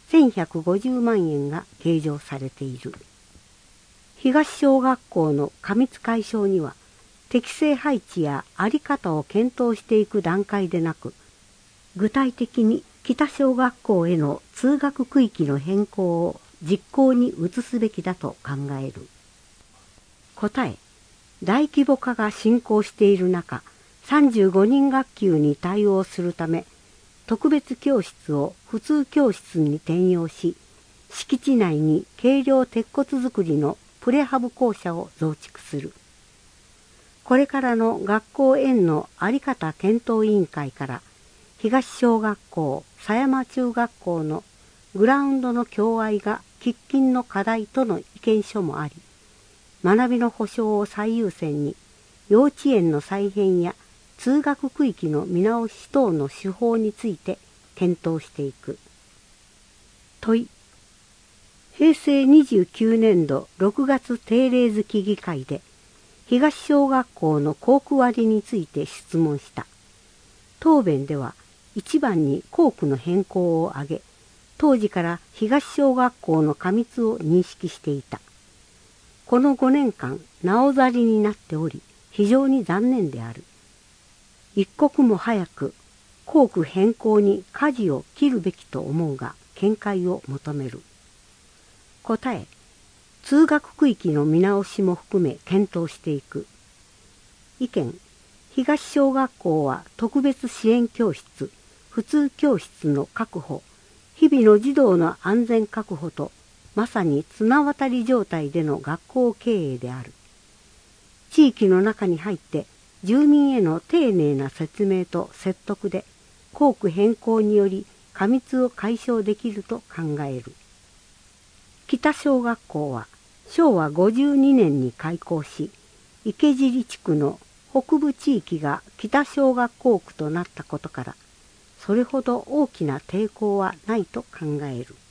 1150万円が計上されている。東小学校の過密解消には適正配置や在り方を検討していく段階でなく、具体的に北小学校への通学区域の変更を実行に移すべきだと考える。答え。大規模化が進行している中、35人学級に対応するため、特別教室を普通教室に転用し、敷地内に軽量鉄骨造りのプレハブ校舎を増築する。これからの学校園の在り方検討委員会から、東小学校、狭山中学校のグラウンドの共愛が喫緊の課題との意見書もあり、学びの保障を最優先に、幼稚園の再編や通学区域の見直し等の手法について検討していく。問い。平成29年度6月定例月議会で、東小学校の校区割について質問した。答弁では、一番に校区の変更を挙げ、当時から東小学校の過密を認識していた。この5年間、なおざりになっており、非常に残念である。一刻も早く、校区変更に舵を切るべきと思うが、見解を求める。答え。通学区域の見直しも含め検討していく。意見。東小学校は特別支援教室、普通教室の確保、日々の児童の安全確保と、まさに綱渡り状態での学校経営である。地域の中に入って住民への丁寧な説明と説得で、校区変更により過密を解消できると考える。北小学校は昭和52年に開校し、池尻地区の北部地域が北小学校区となったことから、それほど大きな抵抗はないと考える。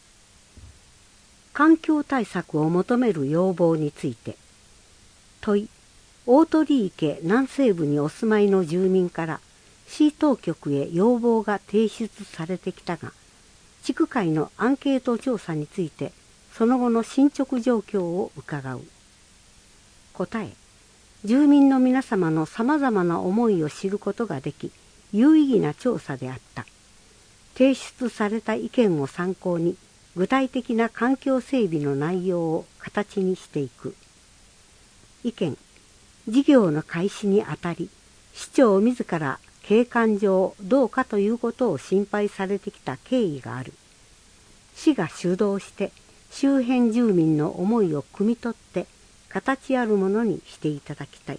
環境対策を求める要望について、問い。大鳥池南西部にお住まいの住民から市当局へ要望が提出されてきたが、地区会のアンケート調査についてその後の進捗状況を伺う。答え。住民の皆様のさまざまな思いを知ることができ、有意義な調査であった。提出された意見を参考に、具体的な環境整備の内容を形にしていく。意見。事業の開始にあたり、市長自ら景観上どうかということを心配されてきた経緯がある。市が主導して周辺住民の思いを汲み取って形あるものにしていただきたい。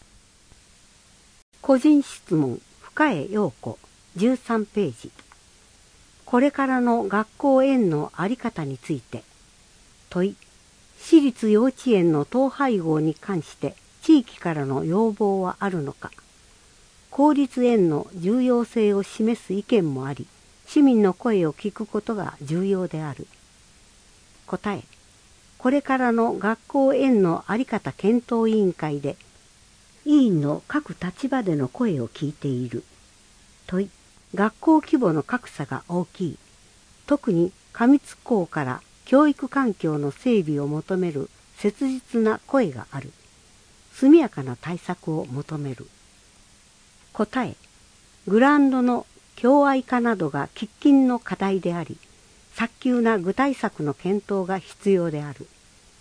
個人質問深江陽子13ページ。これからの学校園の在り方について。問い。私立幼稚園の統廃合に関して地域からの要望はあるのか。公立園の重要性を示す意見もあり、市民の声を聞くことが重要である。答え。これからの学校園の在り方検討委員会で、委員の各立場での声を聞いている。問い。学校規模の格差が大きい。特に過密校から教育環境の整備を求める切実な声がある。速やかな対策を求める。答え。グラウンドの共愛化などが喫緊の課題であり、早急な具体策の検討が必要である。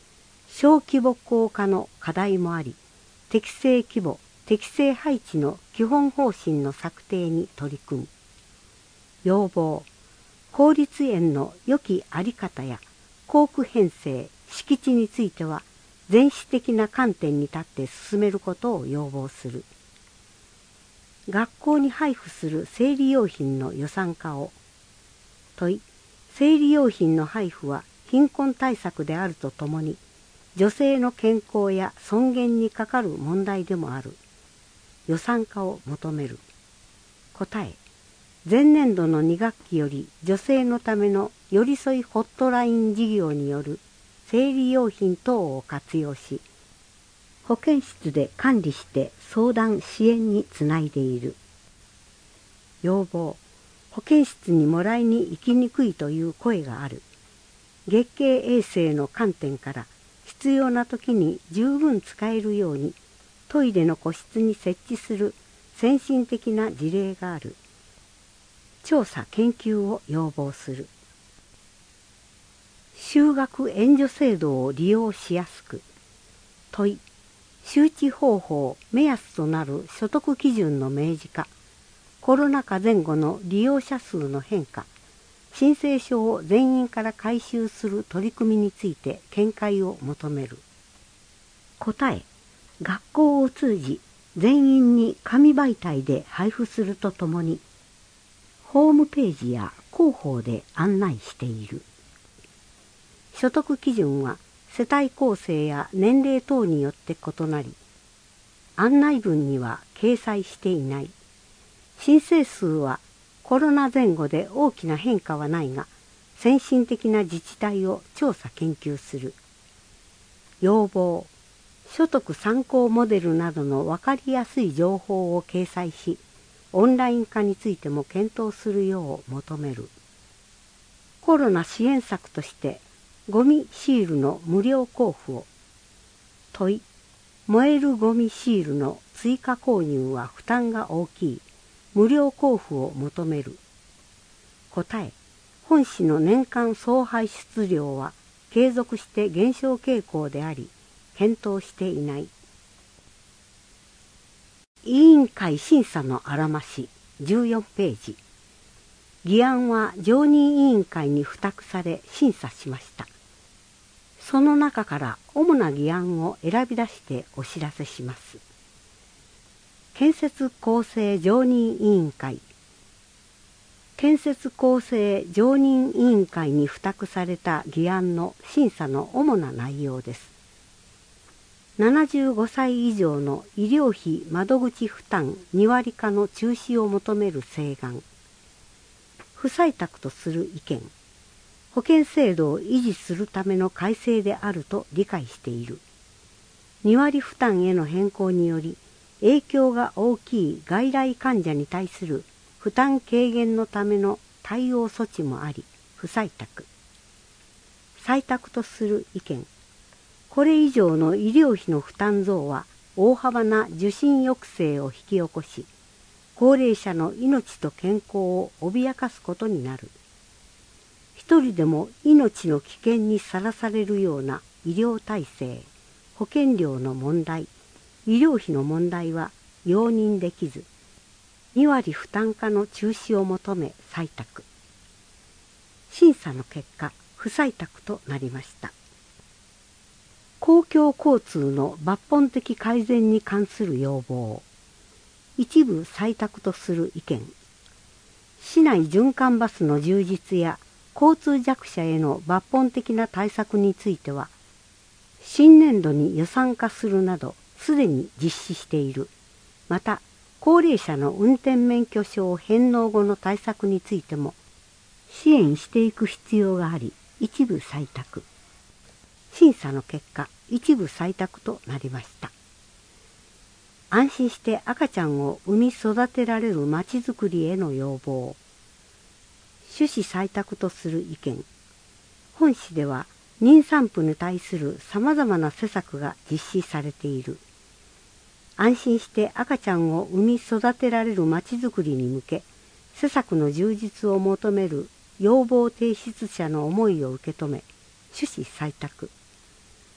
小規模校化の課題もあり、適正規模、適正配置の基本方針の策定に取り組む。要望、公立園の良き在り方や校区編成、敷地については全市的な観点に立って進めることを要望する。学校に配布する生理用品の予算化を。問い、生理用品の配布は貧困対策であるとともに、女性の健康や尊厳にかかる問題でもある。予算化を求める。答え、前年度の2学期より女性のための寄り添いホットライン事業による生理用品等を活用し、保健室で管理して相談支援につないでいる。要望、保健室にもらいに行きにくいという声がある。月経衛生の観点から必要な時に十分使えるようにトイレの個室に設置する先進的な事例がある。調査研究を要望する。就学援助制度を利用しやすく。問い、周知方法目安となる所得基準の明示化、コロナ禍前後の利用者数の変化、申請書を全員から回収する取り組みについて見解を求める。答え、学校を通じ全員に紙媒体で配布するとともに、ホームページや広報で案内している。所得基準は世帯構成や年齢等によって異なり、案内文には掲載していない。申請数はコロナ前後で大きな変化はないが、先進的な自治体を調査研究する。要望、所得参考モデルなどの分かりやすい情報を掲載し、オンライン化についても検討するよう求める。コロナ支援策としてゴミシールの無料交付を。問い、燃えるゴミシールの追加購入は負担が大きい。無料交付を求める。答え、本市の年間総排出量は継続して減少傾向であり、検討していない。委員会審査のあらまし14ページ。議案は常任委員会に付託され審査しました。その中から主な議案を選び出してお知らせします。建設構成常任委員会。建設構成常任委員会に付託された議案の審査の主な内容です。75歳以上の医療費窓口負担2割化の中止を求める請願。不採択とする意見。保険制度を維持するための改正であると理解している。2割負担への変更により、影響が大きい外来患者に対する負担軽減のための対応措置もあり、不採択。採択とする意見。これ以上の医療費の負担増は大幅な受診抑制を引き起こし、高齢者の命と健康を脅かすことになる。一人でも命の危険にさらされるような医療体制、保険料の問題、医療費の問題は容認できず、2割負担化の中止を求め採択。審査の結果、不採択となりました。公共交通の抜本的改善に関する要望。一部採択とする意見。市内循環バスの充実や交通弱者への抜本的な対策については、新年度に予算化するなどすでに実施している。また、高齢者の運転免許証返納後の対策についても支援していく必要があり、一部採択。審査の結果、一部採択となりました。安心して赤ちゃんを産み育てられるまちづくりへの要望。趣旨採択とする意見。本市では妊産婦に対するさまざまな施策が実施されている。安心して赤ちゃんを産み育てられるまちづくりに向け、施策の充実を求める要望提出者の思いを受け止め、趣旨採択。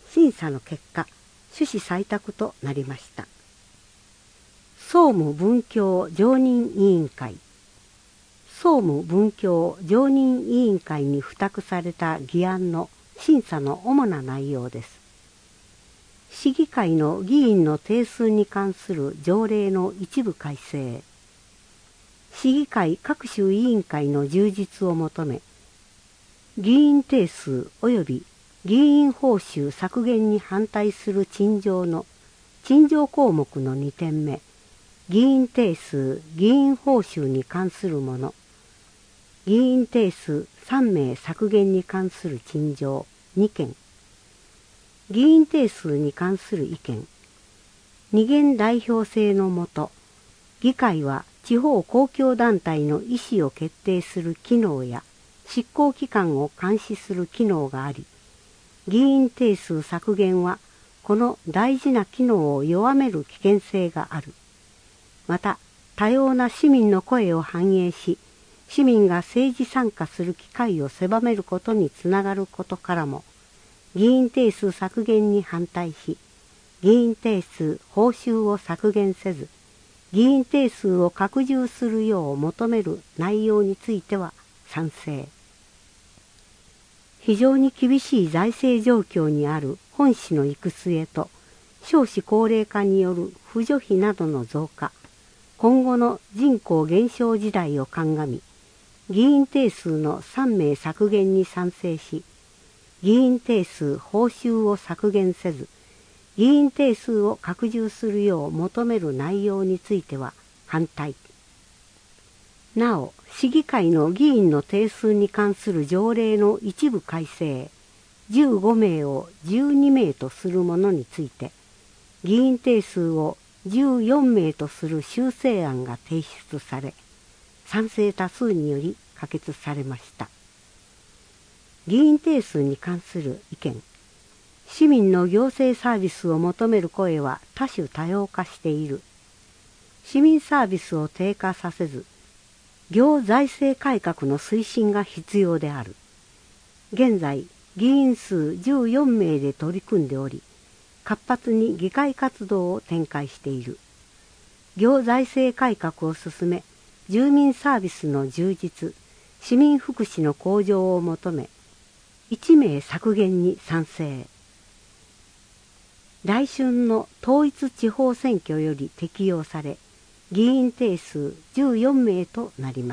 審査の結果、趣旨採択となりました。総務文教常任委員会。総務文教常任委員会に付託された議案の審査の主な内容です。市議会の議員の定数に関する条例の一部改正、市議会各種委員会の充実を求め、議員定数及び議員報酬削減に反対する陳情の陳情項目の2点目、議員定数、議員報酬に関するもの、議員定数3名削減に関する陳情2件、議員定数に関する意見、二元代表制のもと、議会は地方公共団体の意思を決定する機能や執行機関を監視する機能があり、議員定数削減はこの大事な機能を弱める危険性がある。また、多様な市民の声を反映し、市民が政治参加する機会を狭めることにつながることからも、議員定数削減に反対し、議員定数報酬を削減せず、議員定数を拡充するよう求める内容については賛成。非常に厳しい財政状況にある本市の行く末と、少子高齢化による扶助費などの増加、今後の人口減少時代を鑑み、議員定数の3名削減に賛成し、議員定数報酬を削減せず、議員定数を拡充するよう求める内容については反対。なお、市議会の議員の定数に関する条例の一部改正、15名を12名とするものについて、議員定数を14名とする修正案が提出され、賛成多数により可決されました。議員定数に関する意見、市民の行政サービスを求める声は多種多様化している。市民サービスを低下させず、行財政改革の推進が必要である。現在、議員数14名で取り組んでおり、活発に議会活動を展開している。行財政改革を進め、住民サービスの充実、市民福祉の向上を求め、1名削減に賛成。来春の統一地方選挙より適用され、議員定数14名となります。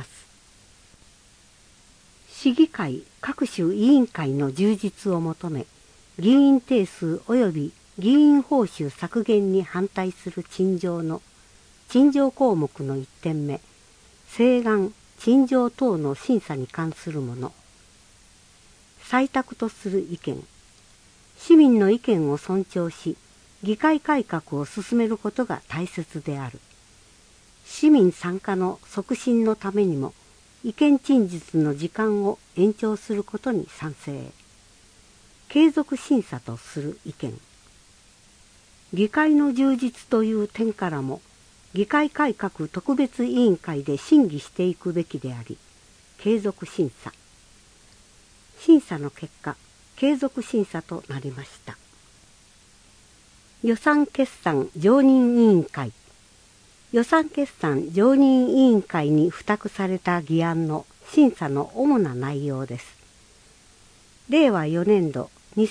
市議会各種委員会の充実を求め、議員定数及び議員報酬削減に反対する陳情の陳情項目の1点目、請願・陳情等の審査に関するもの。採択とする意見。市民の意見を尊重し、議会改革を進めることが大切である。市民参加の促進のためにも、意見陳述の時間を延長することに賛成。継続審査とする意見。議会の充実という点からも、議会改革特別委員会で審議していくべきであり、継続審査。審査の結果、継続審査となりました。予算決算常任委員会。予算決算常任委員会に付託された議案の審査の主な内容です。令和4年度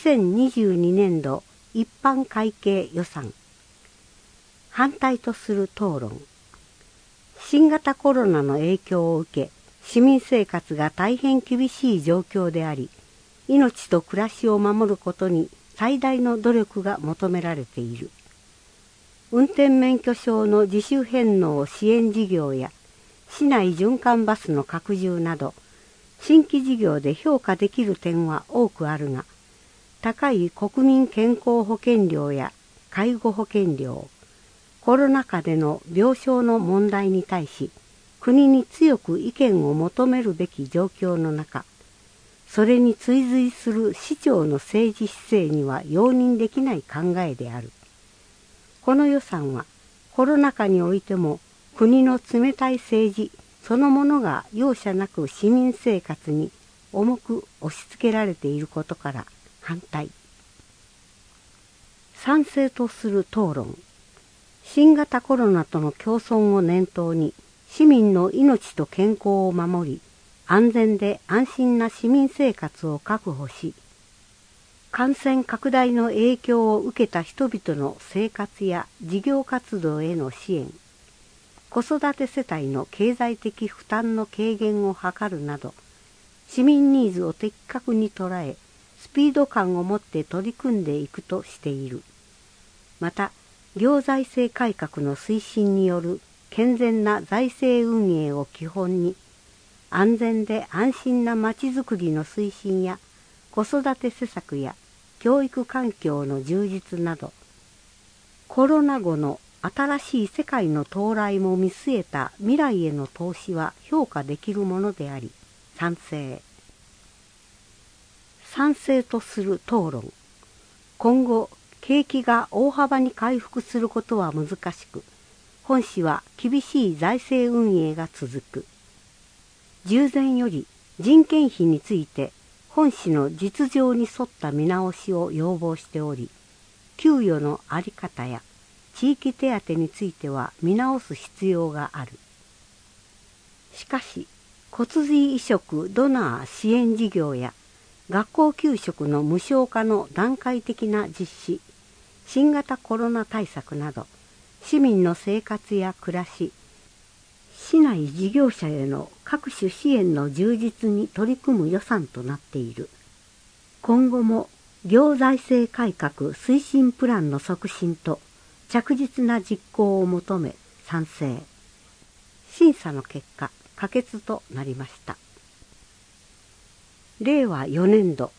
2022年度一般会計予算。反対とする討論。新型コロナの影響を受け、市民生活が大変厳しい状況であり、命と暮らしを守ることに最大の努力が求められている。運転免許証の自主返納支援事業や市内循環バスの拡充など、新規事業で評価できる点は多くあるが、高い国民健康保険料や介護保険料、コロナ禍での病床の問題に対し、国に強く意見を求めるべき状況の中、それに追随する市長の政治姿勢には容認できない考えである。この予算はコロナ禍においても国の冷たい政治そのものが容赦なく市民生活に重く押し付けられていることから反対。 賛成とする討論。新型コロナとの共存を念頭に、市民の命と健康を守り、安全で安心な市民生活を確保し、感染拡大の影響を受けた人々の生活や事業活動への支援、子育て世帯の経済的負担の軽減を図るなど、市民ニーズを的確に捉え、スピード感を持って取り組んでいくとしている。また、行財政改革の推進による健全な財政運営を基本に、安全で安心なまちづくりの推進や子育て施策や教育環境の充実など、コロナ後の新しい世界の到来も見据えた未来への投資は評価できるものであり、賛成。賛成とする討論。今後、景気が大幅に回復することは難しく、本市は厳しい財政運営が続く。従前より人件費について本市の実情に沿った見直しを要望しており、給与の在り方や地域手当については見直す必要がある。しかし、骨髄移植ドナー支援事業や学校給食の無償化の段階的な実施、新型コロナ対策など、市民の生活や暮らし、市内事業者への各種支援の充実に取り組む予算となっている。今後も行財政改革推進プランの促進と着実な実行を求め賛成。審査の結果、可決となりました。令和4年度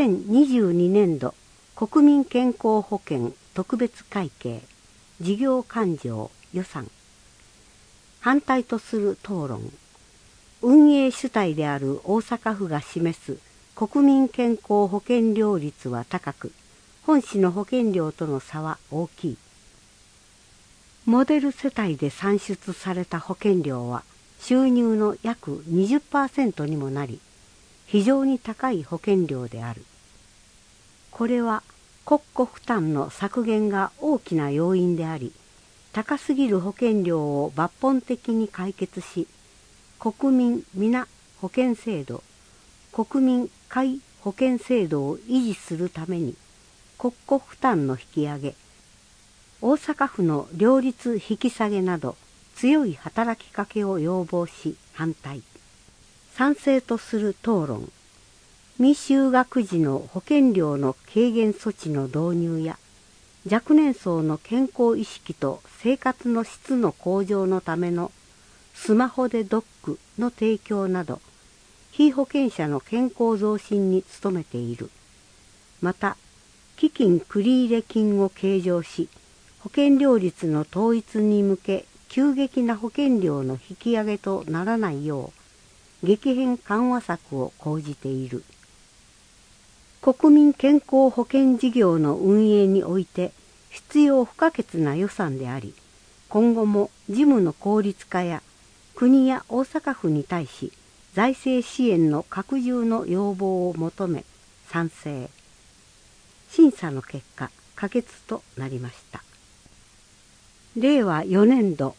2022年度国民健康保険特別会計事業勘定予算。反対とする討論。運営主体である大阪府が示す国民健康保険料率は高く、本市の保険料との差は大きい。モデル世帯で算出された保険料は収入の約 20% にもなり、非常に高い保険料である。これは国庫負担の削減が大きな要因であり、高すぎる保険料を抜本的に解決し、国民皆保険制度、国民皆保険制度を維持するために、国庫負担の引き上げ、大阪府の両立引き下げなど、強い働きかけを要望し反対。賛成とする討論。未就学児の保険料の軽減措置の導入や、若年層の健康意識と生活の質の向上のためのスマホでドックの提供など、被保険者の健康増進に努めている。また、基金繰入金を計上し、保険料率の統一に向け、急激な保険料の引き上げとならないよう、激変緩和策を講じている。国民健康保険事業の運営において必要不可欠な予算であり、今後も事務の効率化や国や大阪府に対し財政支援の拡充の要望を求め賛成。審査の結果、可決となりました。令和4年度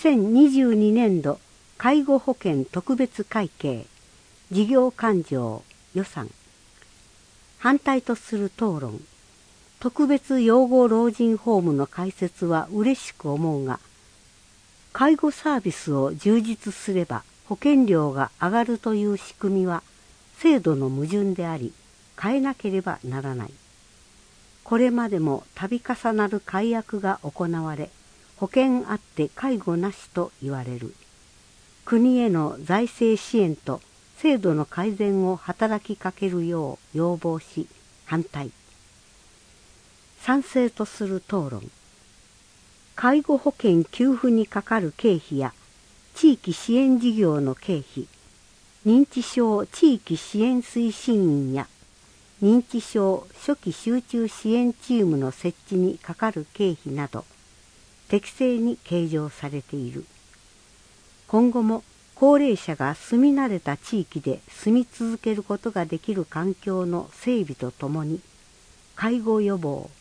2022年度介護保険特別会計事業勘定予算。反対とする討論。特別養護老人ホームの開設は嬉しく思うが、介護サービスを充実すれば保険料が上がるという仕組みは制度の矛盾であり、変えなければならない。これまでも度重なる改悪が行われ、保険あって介護なしと言われる。国への財政支援と制度の改善を働きかけるよう要望し反対。賛成とする討論。介護保険給付にかかる経費や地域支援事業の経費、認知症地域支援推進員や認知症初期集中支援チームの設置にかかる経費など適正に計上されている。今後も高齢者が住み慣れた地域で住み続けることができる環境の整備とともに、介護予防、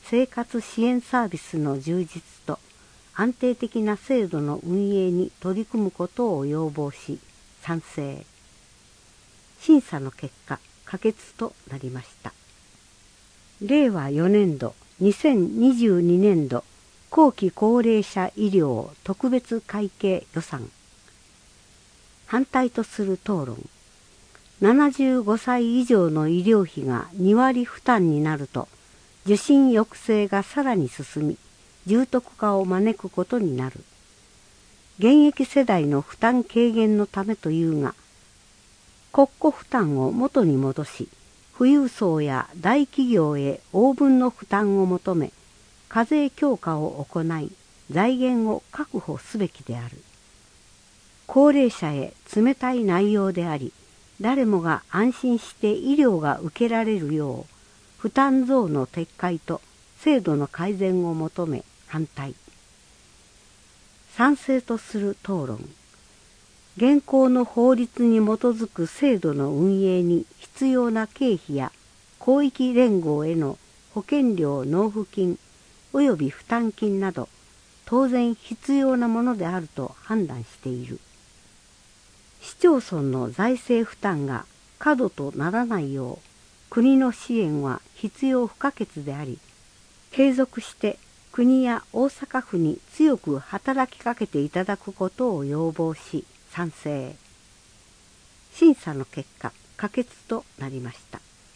生活支援サービスの充実と安定的な制度の運営に取り組むことを要望し、賛成。審査の結果、可決となりました。令和4年度2022年度後期高齢者医療特別会計予算。反対とする討論。75歳以上の医療費が2割負担になると、受診抑制がさらに進み、重篤化を招くことになる。現役世代の負担軽減のためというが、国庫負担を元に戻し、富裕層や大企業へ応分の負担を求め、課税強化を行い、財源を確保すべきである。高齢者へ冷たい内容であり、誰もが安心して医療が受けられるよう、負担増の撤回と制度の改善を求め反対。賛成とする討論。現行の法律に基づく制度の運営に必要な経費や広域連合への保険料納付金及び負担金など当然必要なものであると判断している。市町村の財政負担が過度とならないよう国の支援は必要不可欠であり、継続して国や大阪府に強く働きかけていただくことを要望し、賛成。審査の結果、可決となりました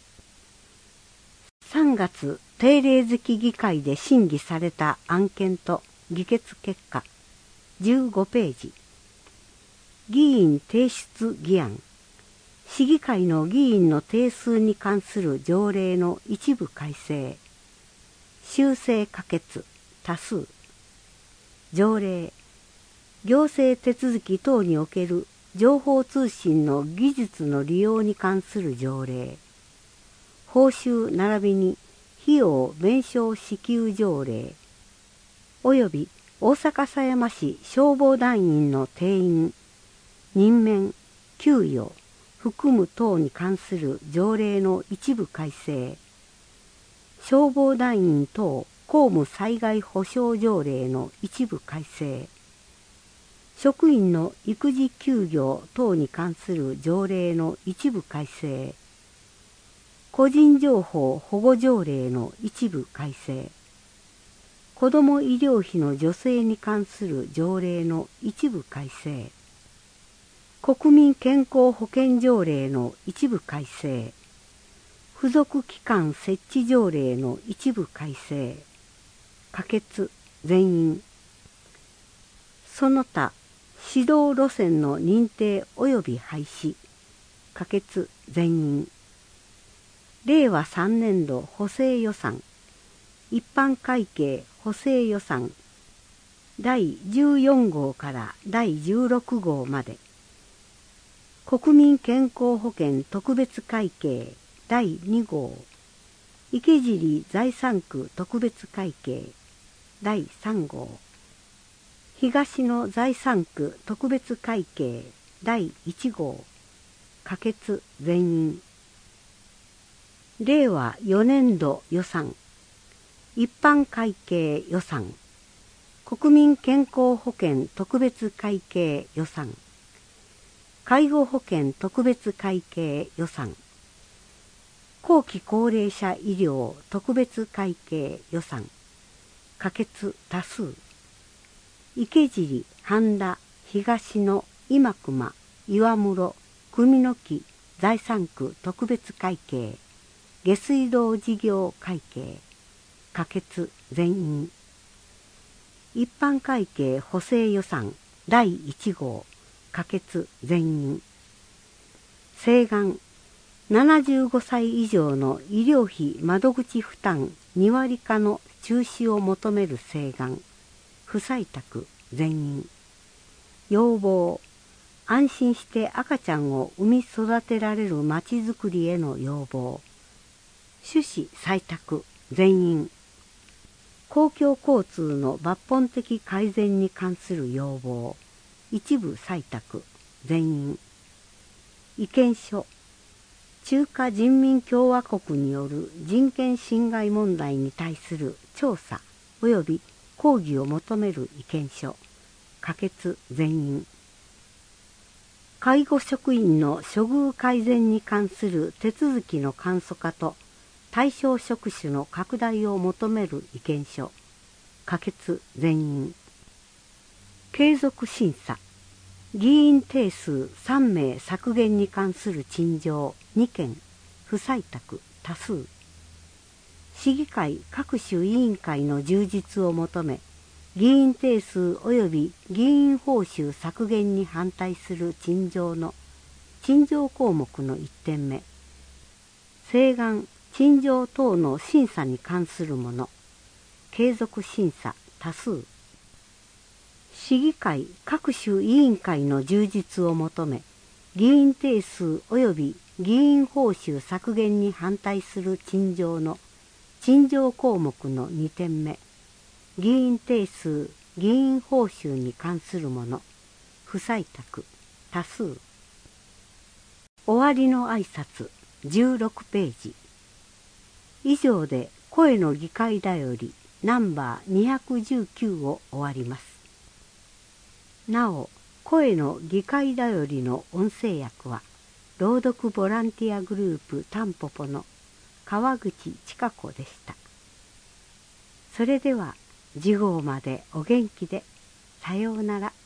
。3月定例付議会で審議された案件と議決結果、15ページ。議員提出議案。市議会の議員の定数に関する条例の一部改正。修正可決、多数。条例。行政手続き等における情報通信の技術の利用に関する条例。報酬並びに費用弁償支給条例。および大阪狭山市消防団員の定員、任免、給与、含む等に関する条例の一部改正。消防団員等公務災害保障条例の一部改正。職員の育児休業等に関する条例の一部改正。個人情報保護条例の一部改正。子ども医療費の助成に関する条例の一部改正。国民健康保険条例の一部改正。付属機関設置条例の一部改正。可決、全員。その他、指導路線の認定及び廃止。可決、全員。令和3年度補正予算。一般会計補正予算。第14号から第16号まで。国民健康保険特別会計第2号。池尻財産区特別会計第3号。東の財産区特別会計第1号。可決全員。令和4年度予算。一般会計予算。国民健康保険特別会計予算。介護保険特別会計予算。後期高齢者医療特別会計予算。可決多数。池尻、半田、東野、今熊、岩室、組の木、財産区特別会計、下水道事業会計、可決全員。一般会計補正予算第1号、可決全員。請願、75歳以上の医療費窓口負担2割化の中止を求める請願。不採択全員。要望、安心して赤ちゃんを産み育てられるまちづくりへの要望。趣旨採択全員。公共交通の抜本的改善に関する要望。一部採択全員。意見書。 中華人民共和国による人権侵害問題に対する調査及び抗議を求める意見書可決全員。介護職員の処遇改善に関する手続きの簡素化と対象職種の拡大を求める意見書可決全員。継続審査議員定数3名削減に関する陳情2件不採択多数。市議会各種委員会の充実を求め議員定数及び議員報酬削減に反対する陳情の陳情項目の1点目、請願陳情等の審査に関するもの継続審査多数。市議会各種委員会の充実を求め議員定数及び議員報酬削減に反対する陳情の陳情項目の2点目、議員定数議員報酬に関するもの不採択多数。終わりの挨拶16ページ。以上で声の議会だよりナンバー219を終わります。なお、声の議会だよりの音声訳は朗読ボランティアグループタンポポの川口千佳子でした。それでは次号までお元気で。さようなら。